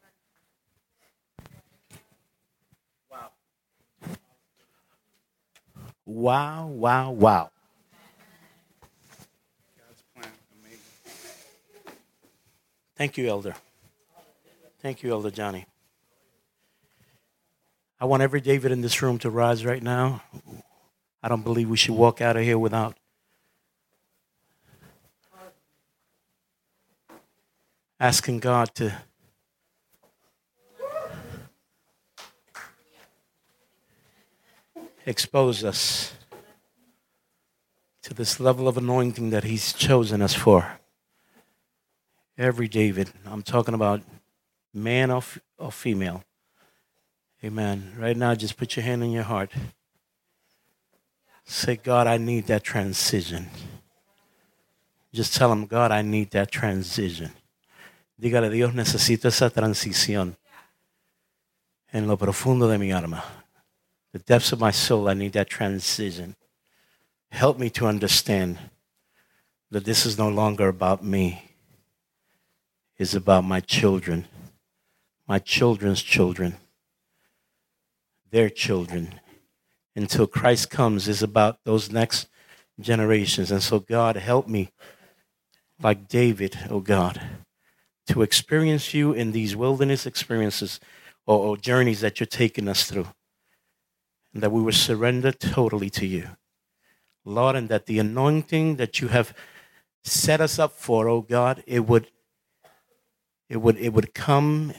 Wow, wow, wow. God's plan, amazing. Thank you, Elder. Thank you, Elder Johnny. I want every David in this room to rise right now. I don't believe we should walk out of here without asking God to expose us to this level of anointing that he's chosen us for. Every David, I'm talking about man or female. Amen. Right now, just put your hand on your heart. Say, God, I need that transition. Just tell him, God, I need that transition. Dígale, Dios, necesito esa transición. En lo profundo de mi alma. The depths of my soul, I need that transition. Help me to understand that this is no longer about me. It's about my children, my children's children, their children. Until Christ comes, it's about those next generations. And so, God, help me, like David, oh God, to experience you in these wilderness experiences or journeys that you're taking us through. And that we will surrender totally to you. Lord, and that the anointing that you have set us up for, oh God, it would come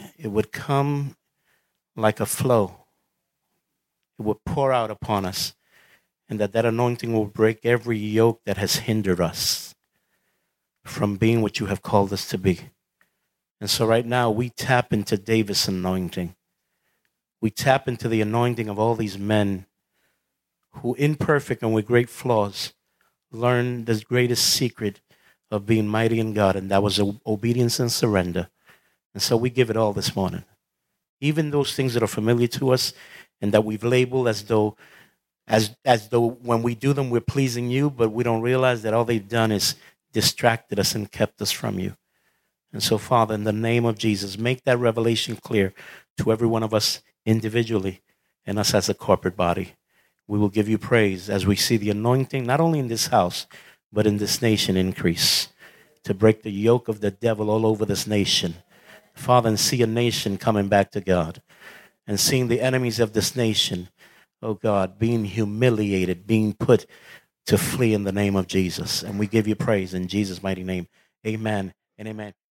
like a flow. It would pour out upon us. And that anointing will break every yoke that has hindered us from being what you have called us to be. And so right now we tap into David's anointing. We tap into the anointing of all these men who, imperfect and with great flaws, learned the greatest secret of being mighty in God, and that was obedience and surrender. And so we give it all this morning. Even those things that are familiar to us and that we've labeled as though when we do them, we're pleasing you, but we don't realize that all they've done is distracted us and kept us from you. And so, Father, in the name of Jesus, make that revelation clear to every one of us individually and us as a corporate body. We will give you praise as we see the anointing, not only in this house, but in this nation increase to break the yoke of the devil all over this nation. Father, and see a nation coming back to God and seeing the enemies of this nation, oh God, being humiliated, being put to flee in the name of Jesus. And we give you praise in Jesus' mighty name. Amen and amen.